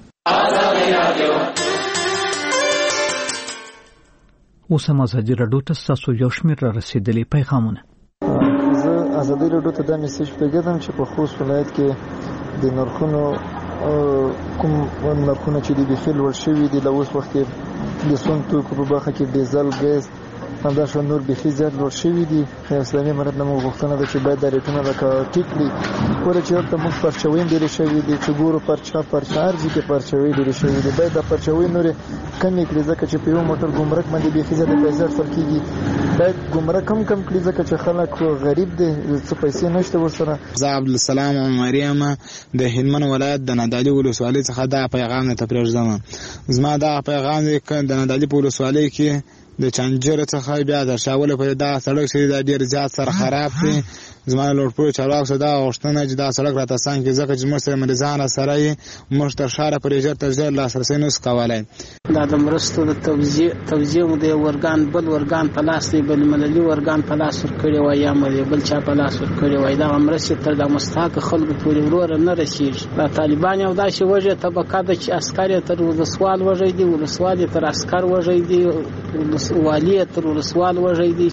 اوس هم ازادي راډیو ته ستاسو یو شمېر را رسېدلي پیغامونه. زه ازادي راډیو ته دا میسج پیږدم چې په خوست ولایت کې د نرخونو کوم نرخونه چې د بخیل ور شوي دي له اوس وخت د سون توکو په برخه کې ډیزل، ګیس همدا شان نور بيخي زیات لوړ شوي دي. اسلامي امارت نه موږ غوښتنه ده چې باید دا ریټونه لکه ټیټ کړي. ګوره چې هلته موږ پرچاوین ډېرې شوي دي چې ګورو پرچا ارزي کې پرچاوي ډېرې شوي دي. باید دا پرچاوي نورې کمې کړي ځکه چې په یو موټر ګمرک باندې بيخي زیاته پیسې اټکل کېږي. باید ګمرک هم کم کړي ځکه چې خلک غریب دي، څه پیسې نشته ورسره. زه عبدالسلام عمریم د هلمند ولایت د نادعلي ولسوالۍ څخه دا پیغام ته پرېږدم. زما دا پیغام د نادعلي په ولسوالۍ کې د چانجر څخه بیا د شاوله په دا سړک چې دا ډیر زیات سره خراب دی. زما لوړپوړي چارواکو څخه دا غوښتنه چې دا سړک راته اسان کړي ځکه چې موږ سره مریضان سره یې موږ تر ښاره پورې ژر تر ژر لاسرسی نشو کولی. دا د مرستو د توزیع د یو ورګان بل ورګان په لاس دی، بل مللي ورګان په لاس ورکړی وای یا بل چا په لاس ورکړی وای. دغه مرستې تر د مستحق خلکو پورې وروره نه رسېږي. دا طالبان یو داسې وږې طبقه ده چې عسکر یې تر ولسوال وږی دي، ولسوال یې تر عسکر وږی دي، والي یې تر ولسوال وږی دي.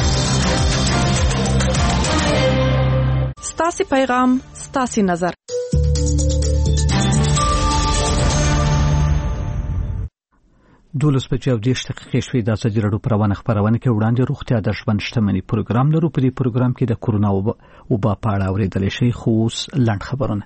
ستاسي پیغام ستاسي نظر. دولس بجې او 10 دقیقې شوې. د ازادي راډیو پر روانه خبرونه کې وړاندې روغتیا د ژوند شتمنۍ پروګرام لرو. په دې پروګرام کې د کورونا وبا په اړه اورېدل شي، خو اوس لنډ خبرونه.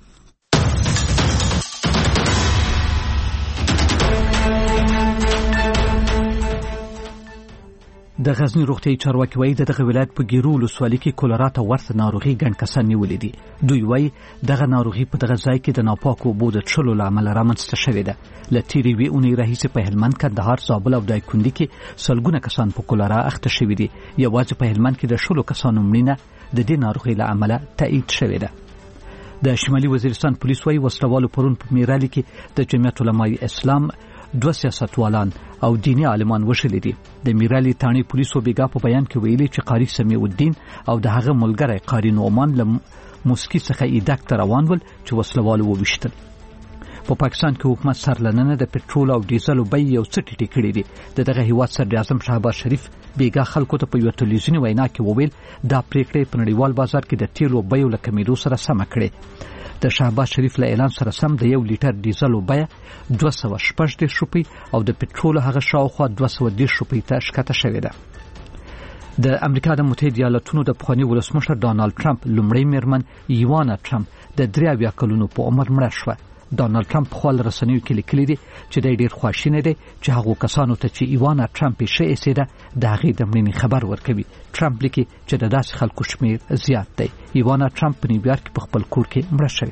د غزنی روغتیايي چارواکي وایي دغه ولایت په ګیرو ولسوالۍ کې کولرا ته ورته ناروغي ګڼ کسان نیولې دي. دوی وایي دغه ناروغي په دغه ځای کې د ناپاکو اوبو د څښلو له امله رامنځته شوې ده. له تېرې یوې اونۍ راهیسې په هلمند، کندهار، زابل او دایکنډي کې سلګونه کسان په کولرا اخته شوي دي. یوازې په هلمند کې د 10 کسانو مړینه د دې ناروغۍ له امله تایید شوې ده. د شمالي وزیرستان پولیس وایي وسلوالو پرون په میرالي کې د جمعیت علماء اسلام 2 سیاستوالان او دیني عالمان وشلې دي. د میرالي تاني پولیسو بیګا په بیان کې ویلي چې قاری سمیع الدین او د هغه ملګری قاری نومان له موسکی څخه ایدک ته روان ول چې وسلوالو وویشتل. په پاکستان کې حکومت سرلننه د پټرول او ډیزل بیې یو څه ټیټې کړې دي. دغه هیواد صدر اعظم شهباز شریف بیګا خلکو ته په یو تلویزیوني وینا کې وویل دا پریکړه په نړیوال بازار کې د تیلو بیو له کمیدو سره سم کړي. د شهباز شریف له اعلان سره سم د 1 لیټر ډیزل بیه 216 روپۍ او د پټرول هغه شاوخوا 210 روپۍ ته ښکته شوې ده. د امریکا د متحده ایالاتونو د پخواني ولسمشر ډانلډ ټرمپ لومړی میرمن ایوانا ټرمپ د 83 کلونو په عمر مړه شوه. ډانلډ ټرمپ په خپل رسنیو کې لیکلي دي چې د ډیر خواشینی دی چې هغه کسانو ته چې ایوانا ټرمپ یې شې ایسیده د هغې د مړینې خبر ورکوي. ټرمپ لیکي چې د داسې خلکو شمیر زیات دی. ایوانا ټرمپ په نیویارک کې په خپل کور کې مړه شوه.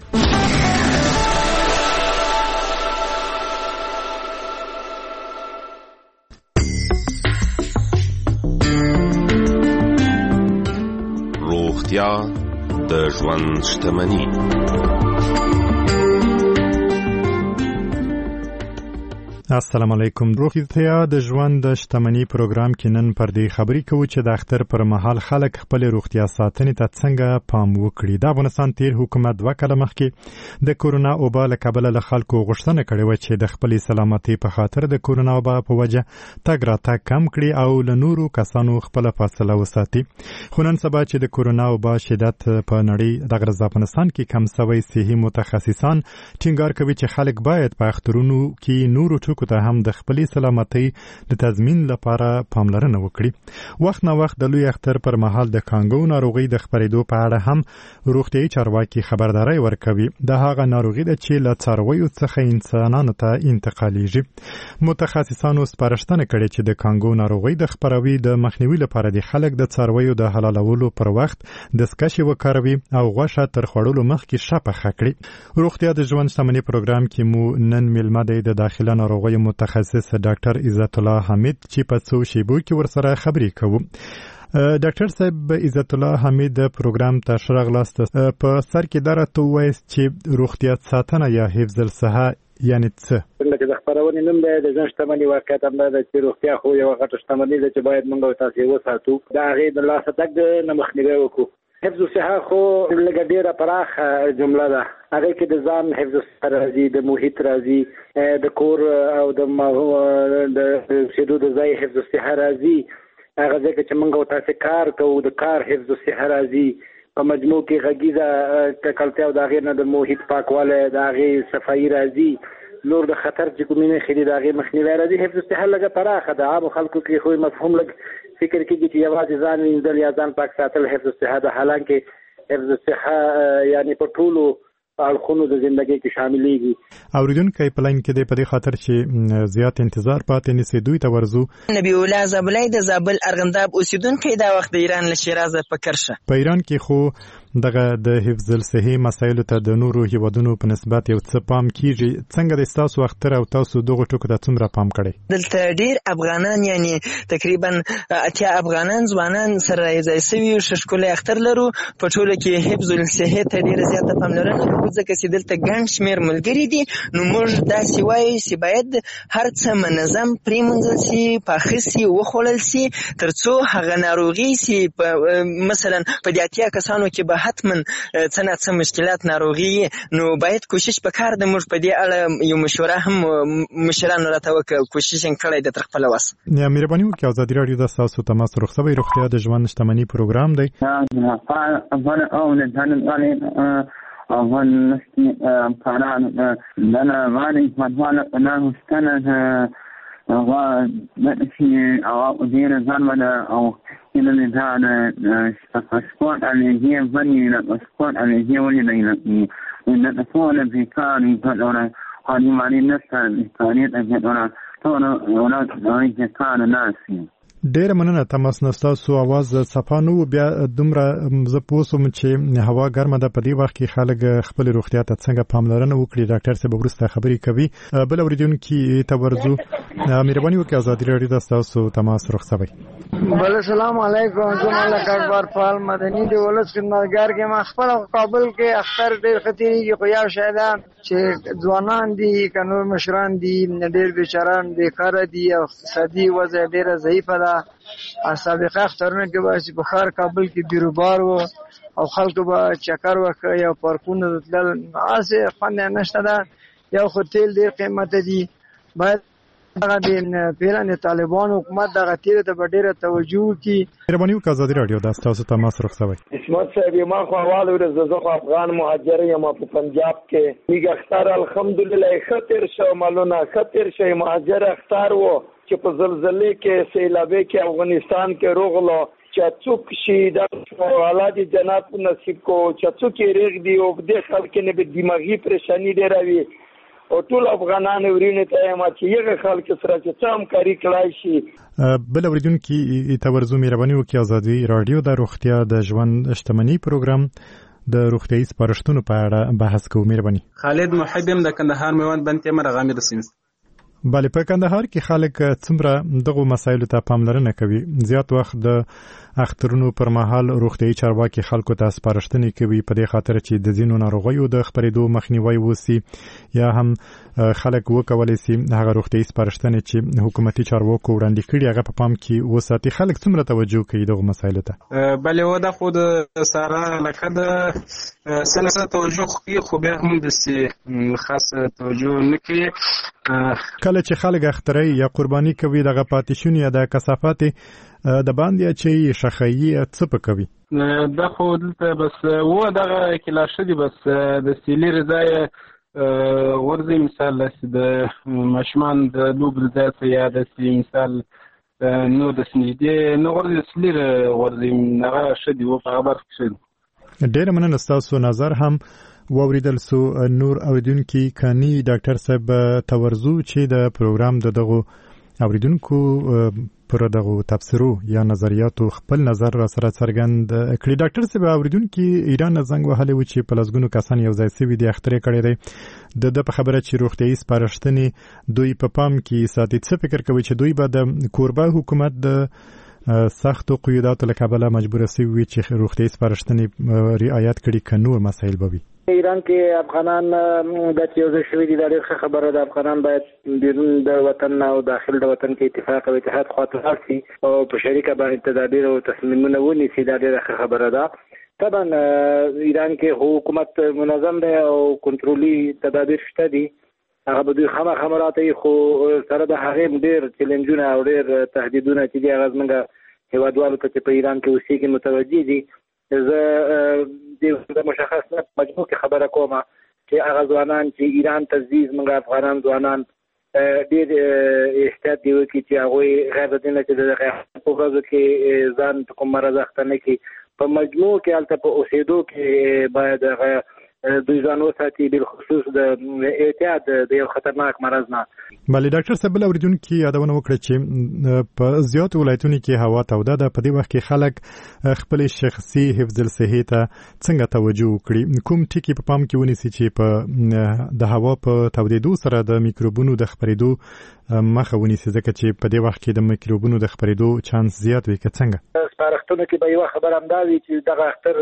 روغتیا د ژوند شتمني. السلام علیکم. روغتیا د ژوند د شتمنۍ پروګرام کې نن پر دې خبرې کوو چې د اختر پر مهال خلک خپل روغتیا ساتنې ته څنګه پام وکړي. د افغانستان تیر حکومت 2 کاله مخکې د کورونا وبا له کبله له خلکو غوښتنه کړې و چې د خپل سلامتۍ په خاطر د کورونا وبا په وجه تګ راتګ کم کړي او له نورو کسانو خپل فاصله وساتي. خو نن سبا چې د کورونا وبا شدت په نړۍ د افغانستان کې کم شوی، صحي متخصصان ټینګار کوي چې خلک باید په اخترونو کې نورو ته هم د خپل سلامتۍ د تضمین لپاره پاملرنه وکړي. وخت نه وخت د لوی اختر پر مهال د کانګو ناروغي د خپرېدو په اړه هم روغتیايي چارواکي خبرداري ورکوي. د هغه ناروغي د چې له څارویو څخه انسانانو ته انتقالېږي. متخصصانو سپارښتنه کړې چې د کانګو ناروغي د خپروي د مخنیوي لپاره د خلک د څارویو د حلالولو پر وخت دستکشې وکاروي او غوښه تر خوړلو مخکې شپه کړي. روغتیا د ژوند شتمنۍ پروګرام کې مو نن ملمه دی د داخله ناروغي متخصص ډاکټر عزت الله حمید چې په څو شیبو کې ورسره خبرې کوو. ډاکټر صاحب عزت الله حمید د پروګرام ته راغلاست. په سر کې درته وایي چې روغتیا ساتنه یا حفظ الصحه یعنی څه؟ څنګه د خبرونې نوم دی د ژوند شتمنۍ واقعیت هم دا چې روغتیا خو یو غټه شتمنۍ ده چې باید موږ تاسو وساتو. دا هغې د لاسه تګ نه مخنیوی وکړو. حفظ الصحه خو لږه ډیره پراخه جمله ده. هغه کې د ځان حفظ الصحه راځي، د محیط راځي، د کور او د سیدو د ځای حفظ الصحه راځي. هغه ځکه چې موږ تاسو کار کوو د کار حفظ الصحه راځي. په مجموع کې غږیزه ککړتیا او د هغې نه د محیط پاکوالی د هغې صفایي راځي. نور د خطر چې کومې نښې دي د هغې مخنیوی راځي. حفظ الصحه لږه پراخه ده. عامو خلکو کې خو مفهوم لږ فکر کېږي چې یوازې ځان وینځل یا ځان پاک ساتل حفظ الصحه ده، حالانکه حفظ الصحه یعنی په ټولو اړخونو د ژوندۍ کې شاملېږي. اوریدونکو په لاین کې د په دې خاطر چې زیات انتظار پاتې نسی دوی ته ورزو. نبی الله زابلای د زابل ارغنداب اوسیدونکو دا وخت د ایران له شیراز فکر شه. په ایران کې خو دغه د حفظ الصحه مسایلو ته د نورو هیوادونو په نسبت یو څه پام کیږي. څنګه د تاسو وختره او تاسو دغه ټکو ته څومره پام کړی؟ دلته ډیر افغانان یعنی تقریبا 80 افغانان ځوانان سره ځای سوي ششکولي اختر لرو. په ټوله کې حفظ الصحه ته ډیر زیاته پاملرنه کوو ځکه چې دلته ګڼ شمیر ملګري دي. نو موږ داسې وایو چې باید هر څه منظم پریمنځل شي، پاخه شي، وخوړل شي، ترڅو هغه ناروغي چې مثلا په 80 کسانو کې به حتما څه نه څه مشکلات ناروغي، نو باید کوشش وکړو د موږ په دې اړه یو مشوره هم مشرانو راته وکړو، کوشش یې کړی د تر خپل وس. مهرباني وکړئ ازادي راډیو د تاسو تماس رخصوي روغتیا د ژوند شتمنۍ پروګرام دی. افغان نشتی امکانان دنا مانی مدوان نانو ستنه و نشی او دیر زنمه او این نزان سپاسپورت علیه ونی سپاسپورت علیه ونی نینی نتفول بیکاری بدونه خالی مانی نستن امکانیت بدونه تونا نایجه کان ناسی. ډیر مننه تماس نستاسو आवाज صفانو بیا دومره ز پوسوم چې هوا ګرمه ده. په دې وخت کې خلک خپل روغتیا ته څنګه پاملرنه وکړي ډاکټر صاحب ورسته خبرې کوي. بل اوریدونکو ته ورزو. مهرباني وکړئ ازادي راډیو د تاسو تماس رخصوي. بل السلام علیکم. زه ملک اکبر فال مدني د ولس خدمتګار کې ما خپل کابل کې اختر ډیر خطرېږي خو یو شایدان چې ځوانان دي کنور مشران دي ډیر بیچاران بیکاره دي او اقتصادي وضع ډیره ضعیفه ده. سابقه اخترونه کې به په ښار کابل کې بیروبار و او خلکو به چکر وکړ یا پارکونه تلل اسه خوند نشته ده. یو خو تیل ډیر قیمت دي. باید دغه د پیران طالبان حکومت دغه تیر ته ډیره توجه وکړي. مهرباني وکړئ ازادي راډیو د تاسو تماس رخصوي. اسمت صاحب ما خو حواله ورز زه افغان مهاجر یم په پنجاب کې میګ اختر الحمدلله خطر شو مالونه خطر شي مهاجر اختر وو چې په زلزلې کې سیلابې کې افغانستان کې روغلو چڅوک شي د حالات جنات نصیب کو چڅوک ریغ دی او د خلک نه به دماغي پریشانی ډیروي او ټول افغانان ورینه ته ما چې یو خلک سره چې څام کاری کړای شي. بل اوریدونکو ته ورزو. مهرباني وکړئ ازادي راډیو د روغتیا د ژوند شتمنۍ پروګرام د روغتیايي سپارښتنو په اړه بحث کوو. مهرباني. خالد محبم د کندهار میوند بند کې مرغامي د سیمز. بله په کندهار کې خلک څومره دغه مسایلو ته پاملرنه کوي؟ زیات وخت د اخترونو پر مهال روغتیايي چارواکي خلکو ته سپارښتنې کوي په دې خاطر چې د ځینو ناروغیو د خپرېدو مخنیوي وسی یا هم خلک وکولای شي هغه روغتیايي سپارښتنې چې حکومتي چارواکو وړاندې کړي هغه په پام کې وساتي. خلک څومره توجه کوي دغه مسایلو ته؟ بله و د خود سره لکه د سلسله توجه خو بیا هم د خاص توجه نه کوي. کله چې خلک اخترای یا قرباني کوي دغه پاتې یا د کثافات د باندې چې شخایي څه پکوي دا خو دلته بس و دغه کلاشه دي بس د سیلی رضای ورزي مثال د مشمان د لوب رضای یا د سی مثال نو د سنیدې نو ورزي سیلی ورزي نه شدي و په خبر شد. ډېر مننه تاسو نظر هم ووریدل سو. نور اوریدونکو کانی ډاکټر صاحب تورزو چې د پروګرام دغه اوریدونکو پر دغه تفسیرو یا نظریاتو خپل نظر را سره څرګند کړي. ډاکټر صاحب اوریدونکو ایران زنګ وهلې و چې په لسګونو کسان یو ځای سوي دي اختر کړي دي د په خبره چې روغتیايي سپارښتنې دوی په پام کې ساتي. څه فکر کوي چې دوی به د کوربه حکومت د سختو قیوداتو له کبله مجبور سوي وي چې روغتیايي سپارښتنې رعایت کړي که نور مسایل به وي؟ ایران کې افغانان د یو شوي دي. دا ډېره خبره ده. افغانان باید بیرون د وطن او داخل د وطن کې اتفاق او اتحاد خواته راشي او په شریکه باندې تدابیر او تصمیمونه ونیسي. دا ډېره خبره ده. طبعا ایران کې حکومت منظم دی او کنټرولي تدابیر شته دي. هغه به دوی خامخا مراته خو سره د هغې ډېر چیلنجونه او ډېر تهدیدونه چې دي هغه زموږ هېوادوالو ته چې په ایران کې اوسېږي متوجه دي. زه د مشخص نه مجموع کې خبره کوم چې هغه ځوانان چې ایران ته ځي زموږ افغانان ځوانان ډېر احتیاط دی وکړي چې هغوی غیر دینه چې د په ورځو کې ځان په کوم مرض اخته نه کړي. په مجموع کې هلته په اوسېدو کې باید دوی ځان وساتي، بالخصوص د احتیاط د یو خطرناک مرض نه. بله ډاکټر صاحب، بل اوریدونکي یادونه وکړه چې په زیاتو ولایتونو کې هوا توده ده. په دې وخت کې خلک خپل شخصي حفظ الصحې ته څنګه توجه وکړي؟ کوم ټکي په پام کې ونیسي چې په د هوا په تودېدو سره د میکروبونو د خپرېدو مخه ونیسي، ځکه چې په دې وخت کې د میکروبونو د خپرېدو چانس زیات وي که څنګه؟ سپارښتنه کې به یوه خبره همدا وي چې دغه اختر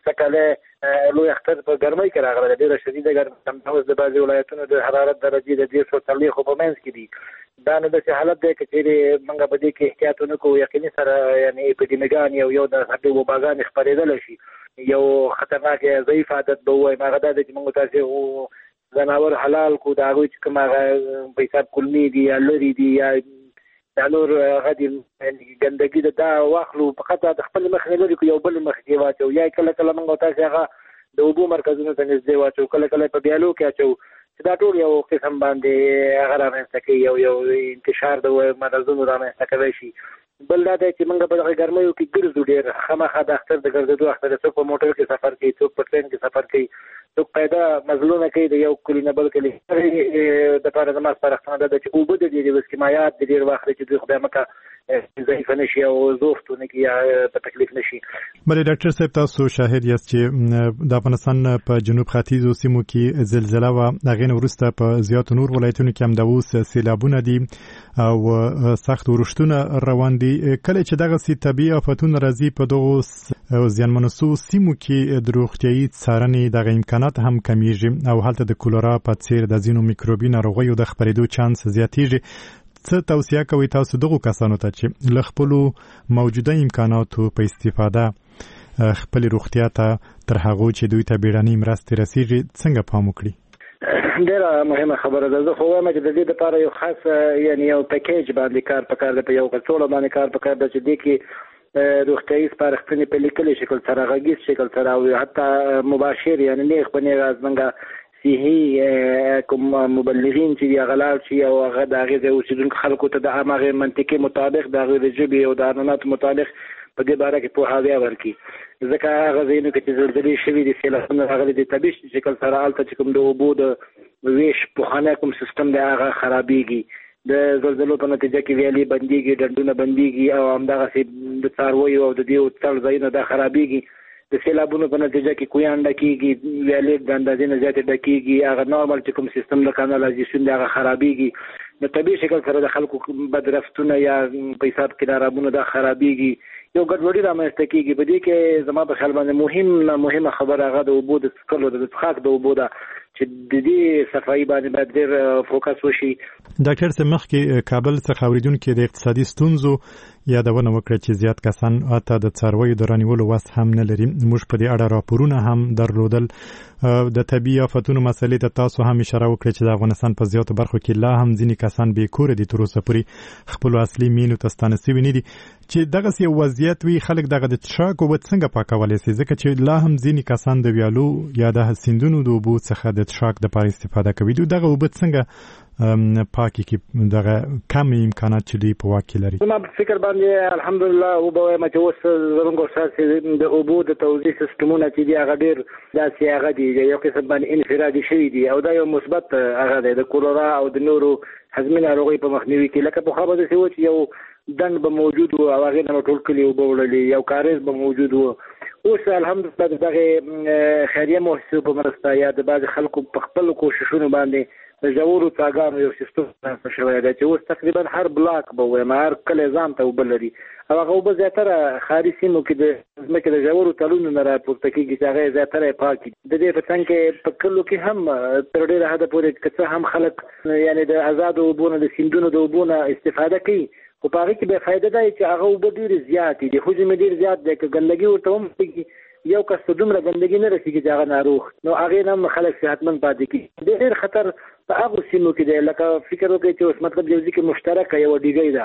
سږکالی لوی اختر په ګرمۍ کې راغله، ډېره شدیده ګرمي. همداوس د بعضې ولایتونو د حرارت درجې د 140 په منځ کې دي. دا نو داسې حالت دی که چېرې موږ په دې کې احتیاط ونه کوو، یقیني سره یعنې اپیډیمیګان یو د هغې وباګانې خپرېدلی شي. یو خطرناک ضعیف عادت به ووایم، هغه دا دی چې موږ تاسې ځناور حلال کړو، د هغوی چې کوم هغه په حساب کلمې دي یا لرې دي یا دا نور هغه دي ګندګي دا واخلو، فقط د خپل مخ نه لرې کړو، یو بل مخ کې واچو، یا کله کله موږ تاسې هغه د اوبو مرکزونو ته نږدې واچو، کله کله په بیالو کې اچو، چې دا ټول یو قسم باندې هغه رامنځته کوي، یو انتشار د مرضونو رامنځته کولی شي. بل دا دی چې موږ په دغه ګرمیو کې ګرځو ډېر، خامخا د اختر د ګرځېدو اختر څوک په موټر کې سفر کوي، څوک په ټرین کې سفر کوي، څوک پیدا مزلونه کوي د یو کلي نه بل کلي. دپاره زما سپارښتنه دا ده چې اوبه د ډېرې وسکیمایات د ډېر واخلي چې دوی خدای مکه ضعیفه نه شي او زوفت ونه کړي یا په تکلیف نه شي. بلې ډاکټر صاحب، تاسو شاهد یاست چې د افغانستان په جنوب ختیځو سیمو کې زلزله وه، د هغې نه وروسته په زیاتو نور ولایتونو کې همداوس سیلابونه دي او سخت ورښتونه روان دي. کله چې دغسې طبیعي آفتونه راځي په دغو زیانمنو سیمو کې د روغتیایي څارنې دغه امکانات هم کمیږي او هلته د کولرا په څېر د ځینو میکروبي ناروغیو د خپرېدو چانس زیاتېږي. څه توصیه کوئ تاسو دغو کسانو ته چې له خپلو موجوده امکاناتو په استفاده خپلې روغتیا ته تر هغو چې دوی ته بیړنۍ مرستې رسېږي څنګه پام وکړي؟ ډېره مهمه خبره ده. زه خو وایم چې د دې لپاره یو خاص یعنې یو پیکیج باندې کار پکار ده، په یو کڅوړه باندې کار پکار ده چې دې کې روغتیایي سپارښتنې په لیکلي شکل سره، غږیز شکل سره او حتی مباشر یعنې نیغ په نیغ از موږ صحي کوم مبلغین چې دي هغه لاړ شي او هغه د هغې ځای اوسېدونکو خلکو ته د هماغې منطقې مطابق د هغوی د ژبې او د عنعناتو مطابق په دې باره کې پوهاوی ورکړي. ځکه هغه ځایونو کې چې زلزلې شوي دي، سیلابونه راغلي دي، طبیعي شکل سره هلته چې کوم د اوبو د ویش پخوانی کوم سیستم دی هغه خرابېږي. د زلزلو په نتیجه کې ویالې بندېږي، ډنډونه بندېږي او همدغسې د څارویو او د دې څړ ځایونه دا خرابېږي. د سیلابونو په نتیجه کې کویان ډکېږي، ویالې د اندازې نه زیاتې ډکېږي، هغه نارمل چې کوم سیستم د کانالایزیشن دی هغه خرابېږي. د طبیعي شکل سره د خلکو بدرفتونه یا په حساب کې نارابونه دا خرابېږي، یو ګډوډي رامنځته کېږي. په دې کې زما په خیال باندې مهمه خبره هغه د اوبو د څښلو د څښاک د اوبو ده چې د دې صفایي باندې باید ډېر فوکس وشي. ډاکټر صاحب، مخکې کابل څخه اورېدونکي د اقتصادي ستونزو یادونه وکړه چې زیات کسان حتی د څارویو د رانیولو وس هم نه لري. موږ په دې اړه راپورونه هم درلودل. د طبیعي آفتونو مسلې ته تاسو هم اشاره وکړه چې د افغانستان په زیاتو برخو کې لا هم ځینې کسان بې کوره دي، تر اوسه پورې خپلو اصلي مینو ته ستانه سوي نه دي. چې دغسې یو وضعیت وي، خلک دغه د څښاک اوبه څنګه پاکولی شي؟ ځکه چې لا هم ځینې کسان د ویالو یا د سیندونو د اوبو څخه د څښاک دپاره استفاده کوي. دوی دغه اوبه څنګه پاکي کې دغه کم امکانات چې دوی په واک کې لري؟ زما په فکر باندې الحمدلله اوبه وایم چې اوس زموږ استاد د اوبو د توزیع سیستمونه چې دي هغه ډېر داسې هغه دي یو قسم باندې انفرادي شوي دي او دا یو مثبت هغه دی د کولرا او د نورو هضمي ناروغیو په مخنیوي کې. لکه پخوا به داسې و چې یو ډنډ به موجود و او هغې نه به ټول کلي اوبه وړلې، یو کاریز به موجود و. اوس الحمدلله د دغې خیریه مؤسسو په مرسته یا د بعضې خلکو په خپلو کوششونو باندې د ژورو څاګانو یو سیستم رامنځته شوی دی چې اوس تقریبا هر بلاک به ووایم هر کلی ځان ته اوبه لري او هغه اوبه زیاتره ښاري سیمو کې د ځمکې د ژورو تلونو نه راپورته کېږي چې هغه یې زیاتره یې پاک دي. د دې په څنګ کې په کلو کې هم تر ډېره حده پورې که څه هم خلک یعنې د ازادو اوبو نه د سیندونو د اوبو نه استفاده کوي، خو په هغې کې بیا فایده دا چې هغه اوبه ډېرې زیاتې دي، حجم یې ډېر زیات دی. که ګندګي ورته هم یو کس ته دومره ګندګي نه رسېږي چې هغه ناروغ، نو هغې نه هم خلک صحتمند پاتې کېږي. ډېر خطر په هغو سیمو کې دی، لکه فکر وکړئ چې اوس مطلب جوزي کې مشترکه یوه ډیګۍ ده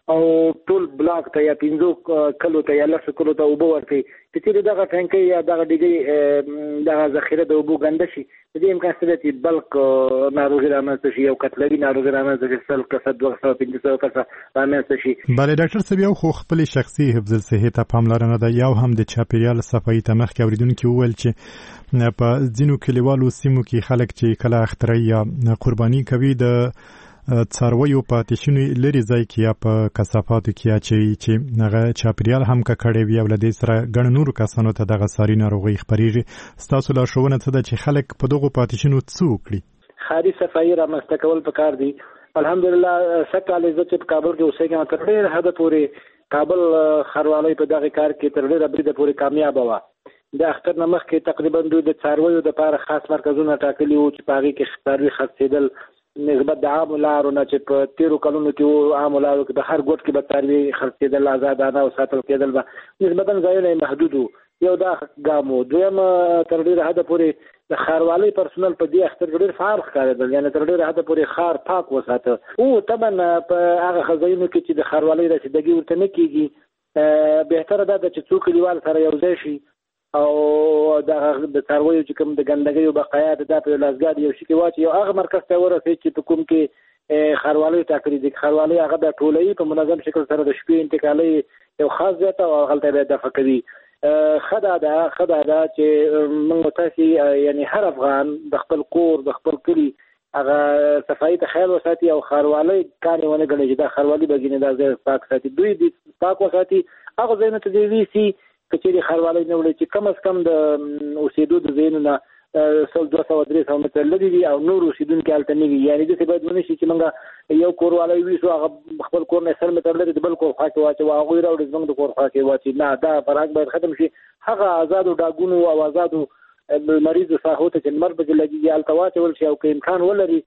او ټول بلاک ته یا 15 کلو ته یا 10 کلو ته اوبه ورکړي چې دغه ټانکۍ یا دغه ډیګي دغه ذخیره د اوبو ګنده شي د دې امکان شته چې بلک ناروغي رامنځته شي او کتلوي ناروغي رامنځته شي 100 کسه 200 کسه رامنځته شي. بله ډاکټر صاحب یو خو خپل شخصي حفظ الصحه ته پاملرنه ده یو هم د چاپیریال صفایي ته مخکې اوریدونکو وویل چې په ځینو کلیوالو سیمو کې خلک چې کله اخترۍ یا قرباني کوي د څارویو پاتې شونې لري ځای کې یا په کثافاتو کې اچوي چې هغه چاپیریال هم ککړی وي او له دې سره ګڼ نورو کسانو ته دغه ساري ناروغۍ خپرېږي. ستاسو لارښوونه څه ده چې خلک په دغو پاتې شونو څه وکړي؟ ښاري صفایي رامنځته کول پکار دي. الحمدلله سږکال زه چې په کابل کې اوسېږم تر ډېر حده پورې کابل ښاروالۍ په دغه کار کې تر ډېره بریده پورې کامیابه وه. د اختر نه مخکې تقریبا دوی د څارویو دپاره خاص مرکزونه ټاکلي وو چې په هغې کې څاروي خرڅېدل نسبت د عامو لارو نه چې په 13 کلونو کې عامو لارو کې د هر ګوټ کې به څاروي خرڅېدل آزادانه او ساتل کېدل به نسبتا ځایونه محدود وو. یو دا ګام وو. دویم تر ډېره حده پورې د ښاروالۍ پرسونل په دې اختر کې ډېر فعال ښکارېدل یعنې تر ډېره حده پورې ښار پاک وساته. او طبعا په هغه ځایونو کې چې د ښاروالۍ رسیدګي ورته نه کېږي بهتره ده چې څو کلیوال سره یو ځای شي او د څارویو چې کوم د ګندګیو بقایات دا په لاسګاد یو شي کې واچي یو هغه مرکز ته ورسېږي چې په کوم کې ښاروالۍ ټاکلي دي. ښاروالۍ هغه د ټولوي په منظم شکل سره د شپې انتقالي یو خاص ځای ته او هغلته به دفع کوي. ښه ده چې موږ تاسې یعنی هر افغان د خپل کور د خپل کلي هغه صفایي ته خیال وساتي او ښاروالۍ کار یې ونه ګڼي چې دا ښاروالي به ګینې دا ځای پاک ساتي. دوی دې پاک وساتي هغه ځایونه ته دې ویسي که چېرې ښاروالۍ نه وړي چې کم از کم د اوسېدو د ځایونو نه 200-300 متره لرې وي او نور اوسېدونکي هلته نه وي. یعنې داسې باید ونه شي چې موږ یو کوروالی ویسو هغه خپل کور نه 100 متره لرې د بل کور خوا کې واچوو هغوی راوړي زموږ د کور خوا کې واچوي. نه دا فرهنګ باید ختم شي. هغه آزادو ډاګونو او آزادو مریضو ساحو ته چې لمر پکې لګېږي هلته واچول شي او که امکان ولري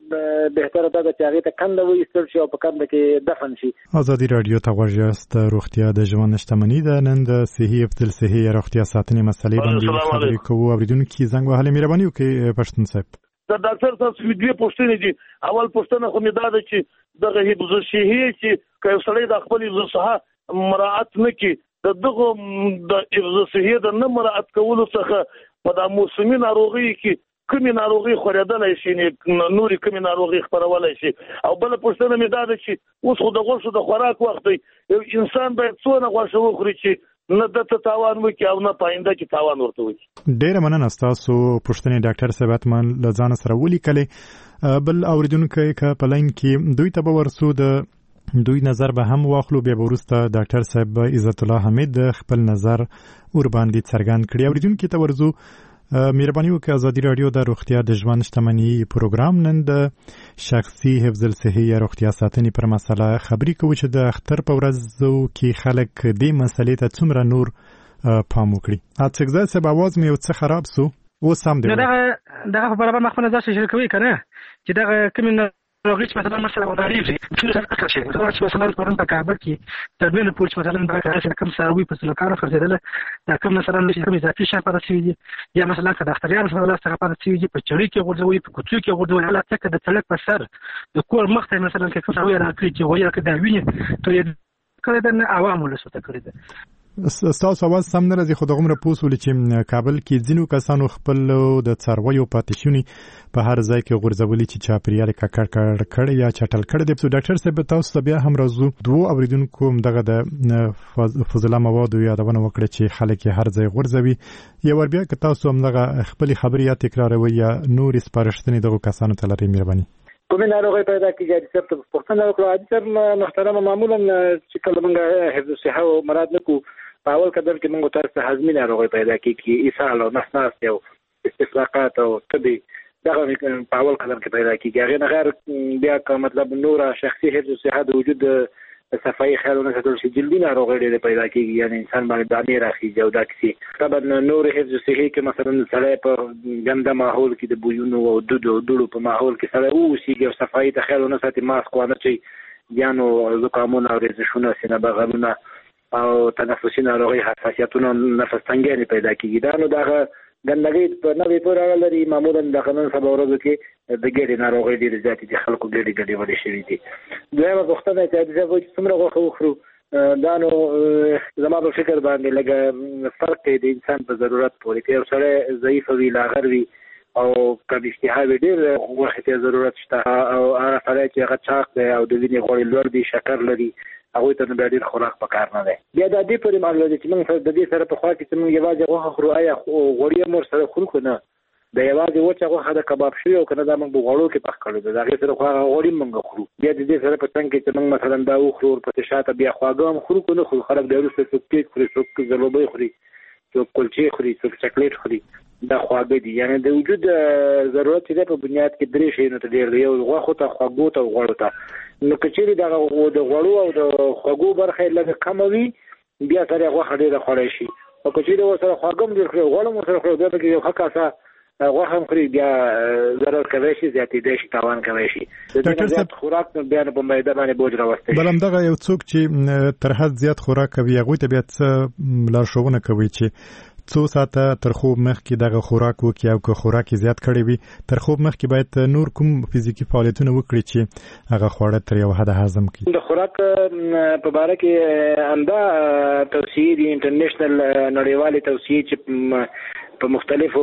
بهتره ده چې هغې ته کنده وایستل شي او په کنده کې دفن شي. ازادي راډیو ته غوږ یاست. روغتیا د ژوند شتمني ده. نن د صحي حفظ الصحې یا روغتیا ساتنې مسلې باندې خبرې کوو. اورېدونکي زنګ وهلی مهرباني وکړئ پښتون صاحب. د ډاکټر صاحب دوه پوښتنې دي. اول پوښتنه خو مې دا ده چې دغه حفظ الصحې چې که یو سړی د خپل حفظ الصحه مراعات نه کړي دغه د حفظ الصحې د نه مراعات کولو څخه په د موسمي ناروغۍ کې کومې ناروغي خورېدلی شي نورې کومې ناروغي خپرولی شي. او بله پوښتنه مې دا ده چې اوس خو د غوښو د خوراک وخت دی. یو انسان باید څونه غوښه وخوري چې نه دته تاوان وکړي او نه په آینده کې تاوان ورته وکړي. ډېره مننه ستاسو پوښتنې ډاکټر صاحب حتمن له ځانه سره ولیکلې. بل اورېدونکی که په لاین کې دوی ته به ورسو د دوی نظر به هم واخلو بیا به وروسته ډاکټر صاحب عزت الله حمید خپل نظر ورباندې څرګند کړي. اورېدونکي ته ورځو. مهرباني وکړئ. ازادي راډیو د روغتیا د ژوند شتمني پروګرام نن د شخصي حفظ الصحې یا روغتیا ساتنې پر مسله خبرې کوو چې د اختر په ورځو کې خلک دې مسلې ته څومره نور پام وکړي. اڅکزای صاحب اواز مې یو څه خراب سو اوس هم دی. دغه په برابر مخ په نظر شریکوي که نه چې دغه کومې ناروغي چې مثلا مثلا ودارېږي ټول سره اکثر شي دا چې مثلا پرون په کابل کې تر دوی پورې مثلا په کار کوم څاروي په سلوکانو خرڅېدل دا کوم مثلا کوم اضافي شی پاتې شوي دي یا مثلا که د اختریانو سره لاس څخه پاتې شوي دي په چړې کې غورځوي په کوڅو کې غورځوي حالا څه که د سړک په سر د کور مخ ته مثلا که کوم څاروي راکړي چې وایي که دا وینې تویې کړی ده نه عوام ولس ورته کړی ده. ستاسو اواز سم نه راځي خو دغومره پوه سولې چې کابل کې ځینو کسانو خپلو د څارویو پاتې شونې په هر ځای کې غورځولي چې چاپیریال یې ککړ کړی یا چټل کړی دی. ډاکټر صاحب تاسو ته بیا هم راځو. دوو اورېدونکو همدغه د فضله موادو یادونه وکړه چې خلک یې هر ځای غورځوي. یو ور بیا که تاسو همدغه خپلې خبرې یا تکراروئ یا نورې سپارښتنې دغو کسانو ته لرئ مهرباني. کومې ناروغۍ پیدا کېږي حاجي صاحب ته پوښتنه وکړو. حاجي صاحب محترمه معمولا چې کله موږ حفظ الصحه مراعات نه کوو په اول قدم کې موږ تاسو ته هضمي ناروغۍ پیدا کېږي اسهال او نس ناستي او استفراقات او تبې دغه په اول قدم کې پیدا کېږي. هغې نه غیر بیا که مطلب نوره شخصي حفظ الصحه د وجود صفایي خیال ونه ساتل شي جلدي ناروغۍ ډېرې پیدا کېږي یعنې انسان باندې دانې راخېږي او دا کیسې. طبعا نور حفظ الصحې کې مثلا سړی په ګنده ماحول کې د بویونو او دوړو په ماحول کې سړی واوسېږي او صفایي ته خیال ونه ساتي ماسک وانه چي بیا نو زکامونه او رېزشونه سینه بغلونه او تنفسي ناروغۍ حساسیتونه نفس تنګیانې پیدا کېږي. دا نو دغه ګندګي په نوې پورې لري معمولا د قانون سبا ورځو کې د ګډې ناروغۍ ډېرې زیاتې دي خلکو ګډې وړې شوي دي. دویمه پوښتنه چې دا وایي څومره غوښه وخورو دا نو زما په فکر باندې لږ فرق دی د انسان په ضرورت پورې کې یو سړی ضعیف وي لاغر وي او کم اشتها وي ډېر غوښې ته ضرورت شته او هغه سړی چې هغه چاق دی او د وینې غوړې لوړ دي شکر لري هغوی ته نو بیا ډېر خوراک پکار نه دی. بیا د دې پورې معلومه ده چې موږ د دې سره پخوا کې چې موږ یوازې غوښه خورو آیا غوړي هم ورسره خورو که نه د یوازې وچه غوښه د کباب شوي او که نه دا موږ په غوړو کې پخ کړو د هغې سره خو هغه غوړي موږ خورو. بیا د دې سره په څنګ کې چې موږ مثلا دا وخورو ورپسې شاته بیا خواږه هم خورو که نه خورو. خلک بیا وروسته څوک کیک خوري څوک ځلوبۍ خوري څوک کلچې خوري څوک چاکلیټ خوري دا خواږه دي. یعنې د وجود ضرورت چې دی په بنیاد کې درې شیانو ته ډېر دی یو غوښو ته خوږو ته او غوړو ته. نو که چېرې دغه د غوړو او د خوږو برخه یې لږه کمه وي بیا سره غوښه ډېره خوړی شي او که چېرې ورسره خواږه هم ډېر خوري غوړ هم ورسره خوري بیا پکې یو ښه کاسه غوښه هم خوري بیا ضرر کوی شي زیاتېدی شي تاوان کوی شي. د دې نه زیات خوراک نو بیا په معده باندې بوج راوستی شي. بل همدغه یو څوک چې تر حد زیات خوراک کوي هغوی ته بیا څه لارښوونه کوي چې څو ساعته تر خوب مخکې دغه خوراک وکړي او که خوراک یې زیات کړی وي تر خوب مخکې باید نور کوم فزیکي فعالیتونه وکړي چې هغه خواړه تر یو حده هضم کړي. د خوراک په باره کې همدا توصیې دي انټرنیشنل نړیوالې توصیې چې په مختلفو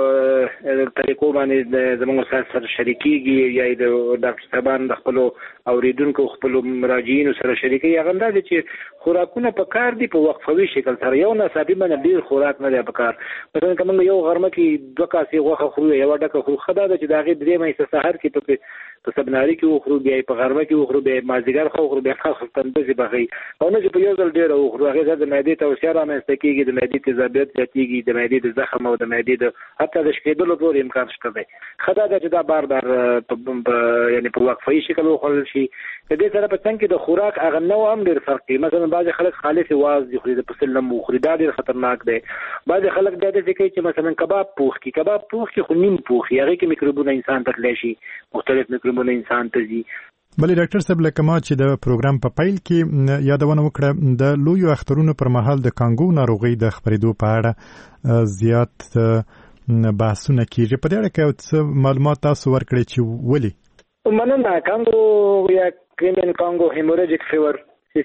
طریقو باندې زموږ استاد سره شریکېږي یا د ډاکټر صاحبان د خپلو اوریدونکو خپلو مراجعینو سره شریکېږي هغه همدا دی چې خوراکونه په کار دي په وقفوي شکل سره یو ناڅاپي باندې ډېر خوراک نه دی په کار. مثلا که موږ یو غرمه کې 2 کاسې غوښه خورو یوه ډکه خورو ښه دا ده چې د هغې 3 حصه سهار کې په سبناري کې وخورو بیا یې په غرمه کې وخورو بیا یې مازدیګر ښه وخورو بیا خاصتاً داسې بغی او نه چې په یو ځل ډېره وخورو هغې سره د معدې توسیه رامنځته کېږي د معدې تیزابیت زیاتېږي د معدې د زخم او د معدې د حتی د شکېدلو پورې امکان شته دی. ښه دا ده چې دا بار بار یعنې په وقفه‌یي شکل وخوړل شي. د دې سره په څنګ کې د خوراک هغه نوع هم ډېر فرق کوي. مثلا بعضې خلک خالص واز خوري د پسه لم وخوري دا ډېر خطرناک دی. بعضې خلک دا داسې کوي چې مثلا کباب پوخ کړي خو نیم پوخ وي هغې کې میکروبونه انسان ته تللی شي مختلف میکروبونه انسان ته ځي. بلې ډاکټر صاحب لکه ما چې د پروګرام په پیل کې یادونه وکړه د لویو اخترونو پر مهال د کانګو ناروغۍ د خپرېدو په اړه زیات بحثونه کېږي. په دې اړه کې څه معلومات تاسو ورکړئ چې ولې؟ مننه. کانګو یا کریمین کانګو هیموریجیک فیور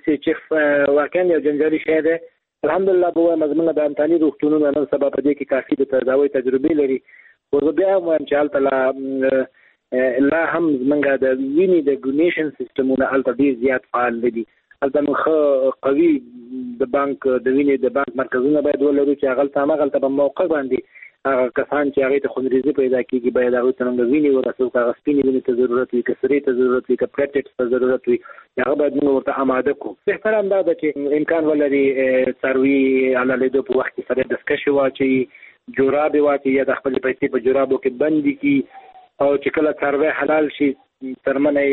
چې واقعا یو جنجالي شی دی. الحمدلله به وایم زموږ د امتاني روغتونونه نن سبا په دې کې کافي د تداوۍ تجربې لري خو زه بیا هم وایم چې هلته لا هم زمونږ د وینې د ډونیشن سیستمونه هلته ډېر زیات فعال نه دي. هلته موږ ښه قوي د بانک د وینې د بانک مرکزونه باید ولرو چې هغلته په موقع باندې هغه کسان چې هغې ته خونریزي پیدا کېږي باید هغوی ته موږ وینې ورسوو که هغه سپینې وینې ته ضرورت وي که سرې ته ضرورت وي که پلیټلیټس ته ضرورت وي هغه باید موږ ورته اماده کړو. بهتر هم دا ده چې امکان ولري څاروي حلالېدو په وخت کې سره دستکشې واچوي جورابې واچوي یا د خپلې پیسې په جورابو کې بندې کړي او چې کله څاروی حلال شي څرمنه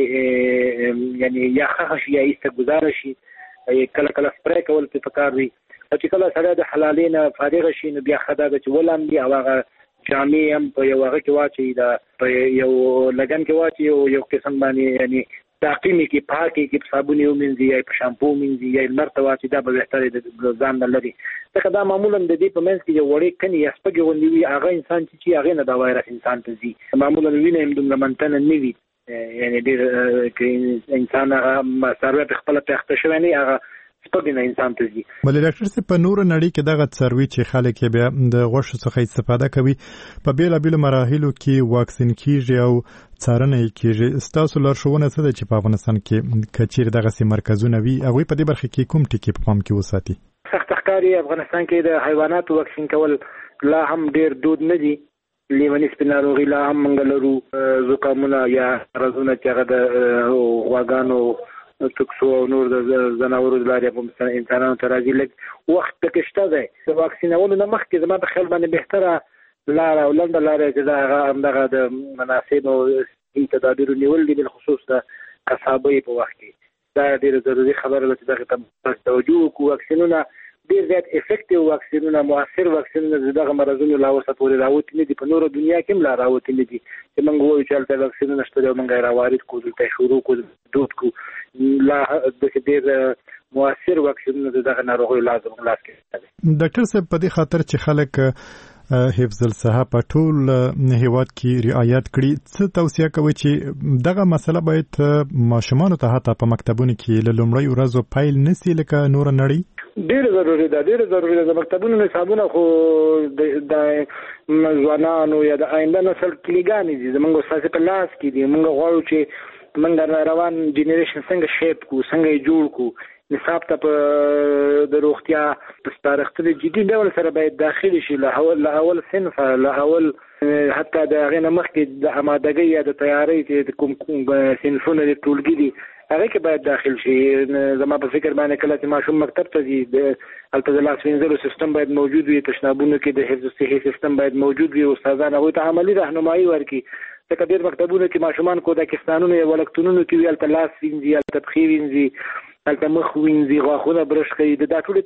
یعنې یا ښخه شي یا ایسته ګزاره شي کله کله سپری کول پرې پکار وي او چې کله سړی د حلالۍ نه فارغه شي نو بیا ښه دا ده چې ولامبي او هغه جامې هم په یو هغه کې واچوي په یو لګن کې واچوي یو قسم باندې یعنې تعقیمې کې پاکې کې په صابون یې ومینځي یا په شامپو ومینځي یا لمر ته واچوي دا به بهتره د ځان نه لري. ځکه دا معمولا د دې په منځ کې یو وړې کنې یا سپږې غوندې وي هغه انسان چې هغې نه دا وایرس انسان ته ځي. معمولا وینه هم دومره منتنه نه وي یعنې ډېر انسان هغه څاروی په خپله پیخته شوی نه هغه سپږې نه انسان ته ځي. بلې ډاکټر صاحب په نوره نړۍ کې دغه څاروي چې خلک یې بیا د غوښو څخه استفاده کوي په بېلابېلو مراحلو کې واکسین کېږي او څارنه یې کېږي. ستاسو لارښوونه څه ده چې په افغانستان کې که چېرې دغسې مرکزونه وي هغوی په دې برخه کې کوم ټکي په پام کې وساتي؟ سخت ښکاري افغانستان کې د حیواناتو واکسین کول لا هم ډېر دود نه دي. لیوني سپین ناروغي لا هم موږ لرو زکامونه یا مرضونه چې هغه د غواګانو تکسو او نور د ځناورو د لارې په انسانانو ته راځي. لږ وخت پکې شته دی. د واکسینولو نه مخکې زما په خیال باندې بهتره لاره او لنډه لاره چې دا هغه همدغه د مناسبو تدابیرو نیول دي بالخصوص د قصابۍ په وخت کې. دا ډېره ضروري خبره ده چې دغې ته توجه وکړو. واکسینونه ډېر زیات افیکټیو واکسینونه مؤثر واکسینونه د دغه مرضونو لا اوسه پورې راوتي نه دي. په نورو دنیا کې هم لا راوتي نه دي چې موږ ووایو چې هلته واکسینونه شته دي او موږ یې راوارد کړو دلته یې شروع کړو دود کړو. لا داسې ډېر مؤثر واکسینونه د دغه ناروغیو لا زموږ لاس کې شته دي. ډاکټر صاحب په دې خاطر چې خلک حفظ الصحه په ټول هیواد کې رعایت کړي. څه توصیه کوي چې دغه مسله باید ماشومانو ته حتی په مکتبونو کې له لومړۍ ورځو پیل نسی لکه نور نړۍ؟ ډېر ضروري ده. د مکتبونو نصابونه خو د ځوانانو یا د آینده نسل کلیګانې دي، زموږ استاد په لاس کې دي. موږ غواړو چې موږ روان جنریشن څنګه شیپ کو، څنګه یې جوړ کو. نصاب ته په د روغتیا په سپارښتنې جدي ډول سره باید داخلي شي، له اول صنف له اول حتی د هغې نه مخکې د امادګۍ یا د تیارۍ چې کوم صنفونه د ټولګي دي هغې کې باید داخل شي. زما په فکر باندې کله چې ماشوم مکتب ته ځي هلته د لاس وینځلو سیستم باید موجود وي، تشنابونو کې د حفظ الصحې سیستم باید موجود وي، استادان هغوی ته عملي رهنمایي ورکړي. ځکه ډېر مکتبونو کې ماشومان کودکستانونو یا ولکتونونو کې وي، هلته لاس وینځي، هلته پښې وینځي، هلته مخ وینځي، غاښونه برش کوي. دا ټولې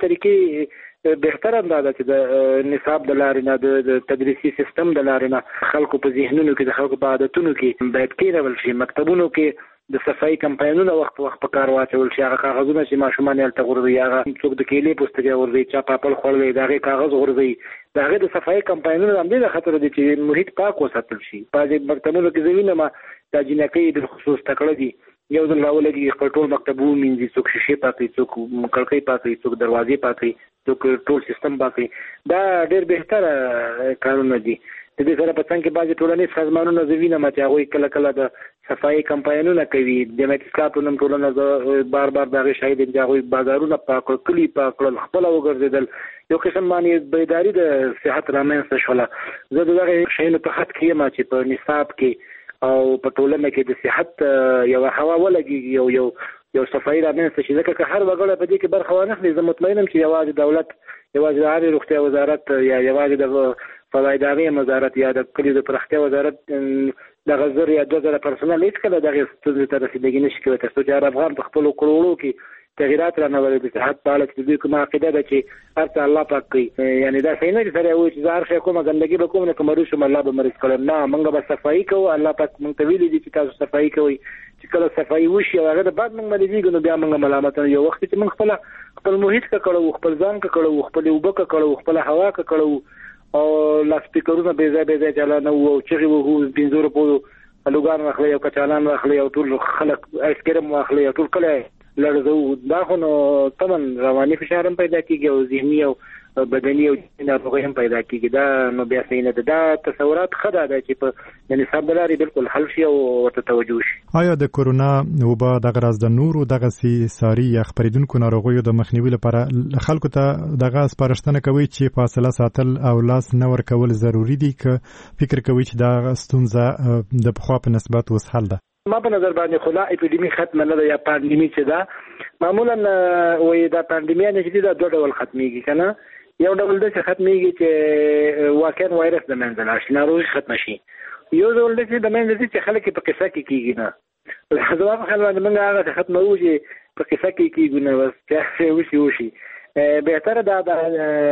طریقې بهتره دا ده چې د نصاب د لارې نه د تدریسي سیستم د لارې نه خلکو په ذهنونو کې د خلکو په عادتونو کې باید کېنول شي. مکتبونو کې د صفایي کمپاینونه وخت په وخت په کار واچول شي. هغه کاغذونه چې ماشومان یې هلته غورځوي، هغه څوک د کیلې پوستکی غورځوي، چا پاپل خوړلی د هغې کاغذ غورځوي، د هغې د صفایي کمپاینونه همدې د خطر دي چې محیط پاک وساتل شي. بعضې مکتبونو کې زه وینم دا جینکۍ بالخصوص تکړه دي، یو ځل راولګي خپل ټول مکتب ومینځي، څوک شیشې پاکوي، څوک کړکۍ پاکوي، څوک دروازې پاکوي، څوک ټول سیستم پاکوي. دا ډېر بهتره کارونه دي. د دې سره په څنګ کې بعضې ټولنیز سازمانونه زه وینم چې هغوی کله کله د صفایي کمپاینونه کوي. جمعیت اسلاف په نوم ټولنه زه بار بار د هغې شاهد یم چې هغوی بازارونه پاک کړل، کلي پاک کړل، خپله وګرځېدل. یو قسم باندې بیداري د صحت رامنځته شوله. زه د دغې شیانو په خط کې یم چې په نصاب کې او په ټولنه کې د صحت یوه هوا ولګېږي، یو صفایي رامنځته شي. ځکه که هر وګړی په دې کې برخه وانخلي، زه مطمئن یم چې یوازې دولت، یوازې د عامې روغتیا وزارت یا یوازې د فضایدارۍ وزارت یا د کلیو د پراختیا وزارت دغه 1000 یا 2000 پرسونل هېڅکله دغې ستونزې ته رسېدګي نشي کولی، تر څو چې هر افغان په خپلو کړوړو کې تغیرات رانولي. د صحت په اړه چې د دوی کومه عقیده ده چې هر څه الله پاک کوي. یعنې دا صحیح نه چې سړی وایي چې زه هر شی کومه ګندګي به کوم نه که مریض شم الله به مریض کړم. نه، موږ به صفایي کوو. الله پاک موږ ته ویلي دي چې تاسو صفایي کوئ. چې کله صفایي وشي او هغه د بعد موږ مریضېږو نو بیا موږ ملامت نه. یو وخت چې موږ خپل محیط ککړو، خپل ځان ککړو، خپلې اوبه ککړو، خپله هوا ککړو او لاسپیکرونه بې ځای چالانه وو او چغې وهو، 500 روپیو الوګان واخلئ او کچالان واخلئ او ټول خلک آیسکریم واخلئ او ټول کلی لړزوو. دا خو نو طبعا رواني فشار هم پیدا کېږي او ذهني او بدني او ناروغۍ هم پیدا کېږي. دا نو بیا صحیح نه ده. دا تصورات ښه ده چې په د نصاب د لارې بالکل حل شي او ورته توجه شي. آیا د کورونا وبا دغه راز د نورو دغسې ساري یا خپرېدونکو ناروغیو د مخنیوي لپاره خلکو ته دغه سپارښتنه کوي چې فاصله ساتل او لاس نه ورکول ضروري دي، که فکر کوي چې دا ستونزه د پخوا په نسبت اوس حل ده؟ ما په نظر باندې خو لا اپیډیمي ختمه نه ده یا پاندیمي چې ده. معمولا وایي دا پاندیمیانې چې دي دا 2 ډول ختمېږي که نه. یو ډول داسې ختمېږي چې واقعا وایرس د منځه لاړ شي، ناروغي ختمه شي. یو ډول داسې د منځه ځي چې خلک یې په قصه کې کېږي نه. زما په خیال باندې موږ هغه ختموو چې په قصه کې کېږو نه، بس چې وشي. بهتره دا ده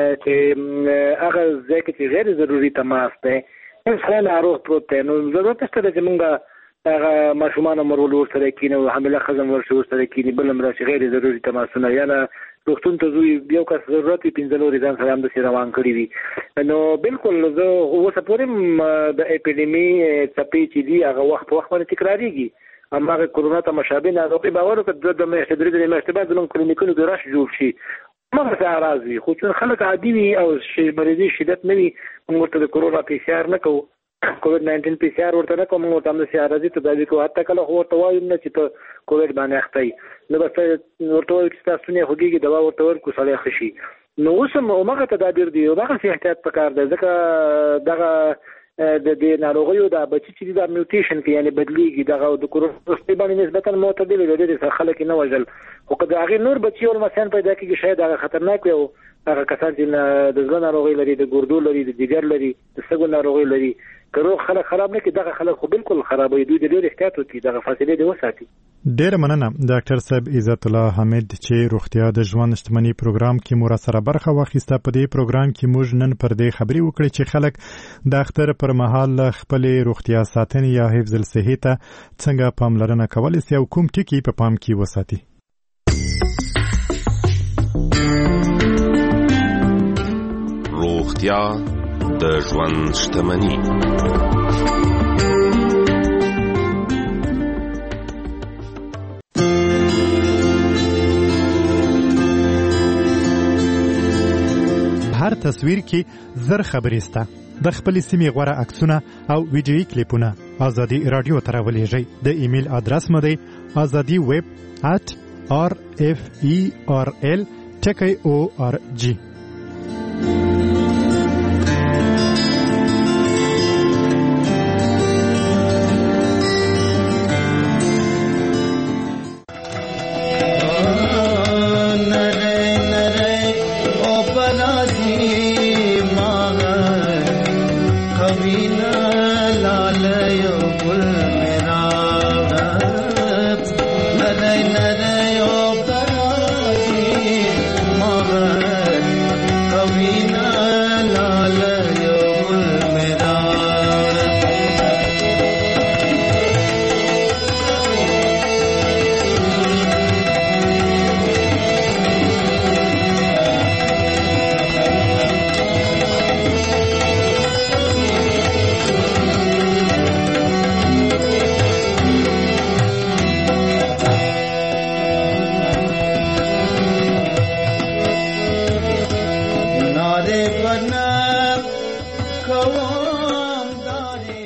چې هغه ځای کې چې غیر ضروري تماس دی، سړی ناروغ پروت دی، نو ضرورت نشته ده چې موږ هغه ماشومان مرول ورسره کېني او حامله ښځه ورسره ورسره کېني، بل هم راشي غیر ضروري تماسونه. یا نه روغتون ته ځو، یو کس ضرورت وي 15 لورې ځان سره همداسې روان کړي وي. نو بالکل زه اوسه پورې هم د اپیډیمي څپې چې دي هغه وخت په وخت باندې تکرارېږي. هماغه کورونا ته مشابه ناروغي باور وکړه 2 میاشتې 3 میاشتې بعد زموږ کلینیکونو کې رش جوړ شي، هماغسې اعراض وي. خو چون خلک عادي وي او مریضي شدت نه وي، موږ ورته د کورونا PCR نه کوو، کووډ-19 PCR ورته نه کوم، ورته همداسې عارضي تداوي کوو. حتی کله خو ورته وایو نه چې ته کووډ باندې اخته یې، نو بس ورته وایو چې ستا ستونی خوږېږي، دوا ورته ورکړو، سړی ښه شي. نو اوس هم هماغه تدابیر دي او دغسې احتیاط پکار دی. ځکه دغه د دې ناروغیو دا بچي چې دي دا میوټیشن کوي، یعنې بدلېږي. دغه د کورونا وروستۍ باندې نسبتا معتدل دی، ډېر خلک یې نه وژل. خو که د هغې نور بچي او لمسیان پیدا کېږي شاید هغه خطرناک وي. او هغه کسان چې د زړه ناروغۍ لري، د ګردو لري، د جګر لري، د سږو ناروغۍ لري، که روغ خلک خراب نه کړي، دغه خلک خو بالکل خرابوي. دوی د ډېر احتیاط وکړي، دغه فاصلې دې وساتي. ډېره مننه ډاکټر صاحب عزت الله حمید چې روغتیا د ژوند شتمنۍ پروګرام کې مو راسره برخه واخیسته. په دې پروګرام کې موږ نن پر دې خبرې وکړې چې خلک د اختر پر مهال خپلې روغتیا ساتنې یا حفظ الصحې ته څنګه پاملرنه کولی سي او کوم ټکي په پام کې وساتي. روغتیا د ژوند شتمني. هر تصویر کې زر خبرې سته. د خپل سیمې غوړه عکسونه او ویډیویي کلیپونه ازادي رادیو ته راولېږئ. د ایمیل ادرس مو دی azadi@rferl.org. Kavina lalayo gul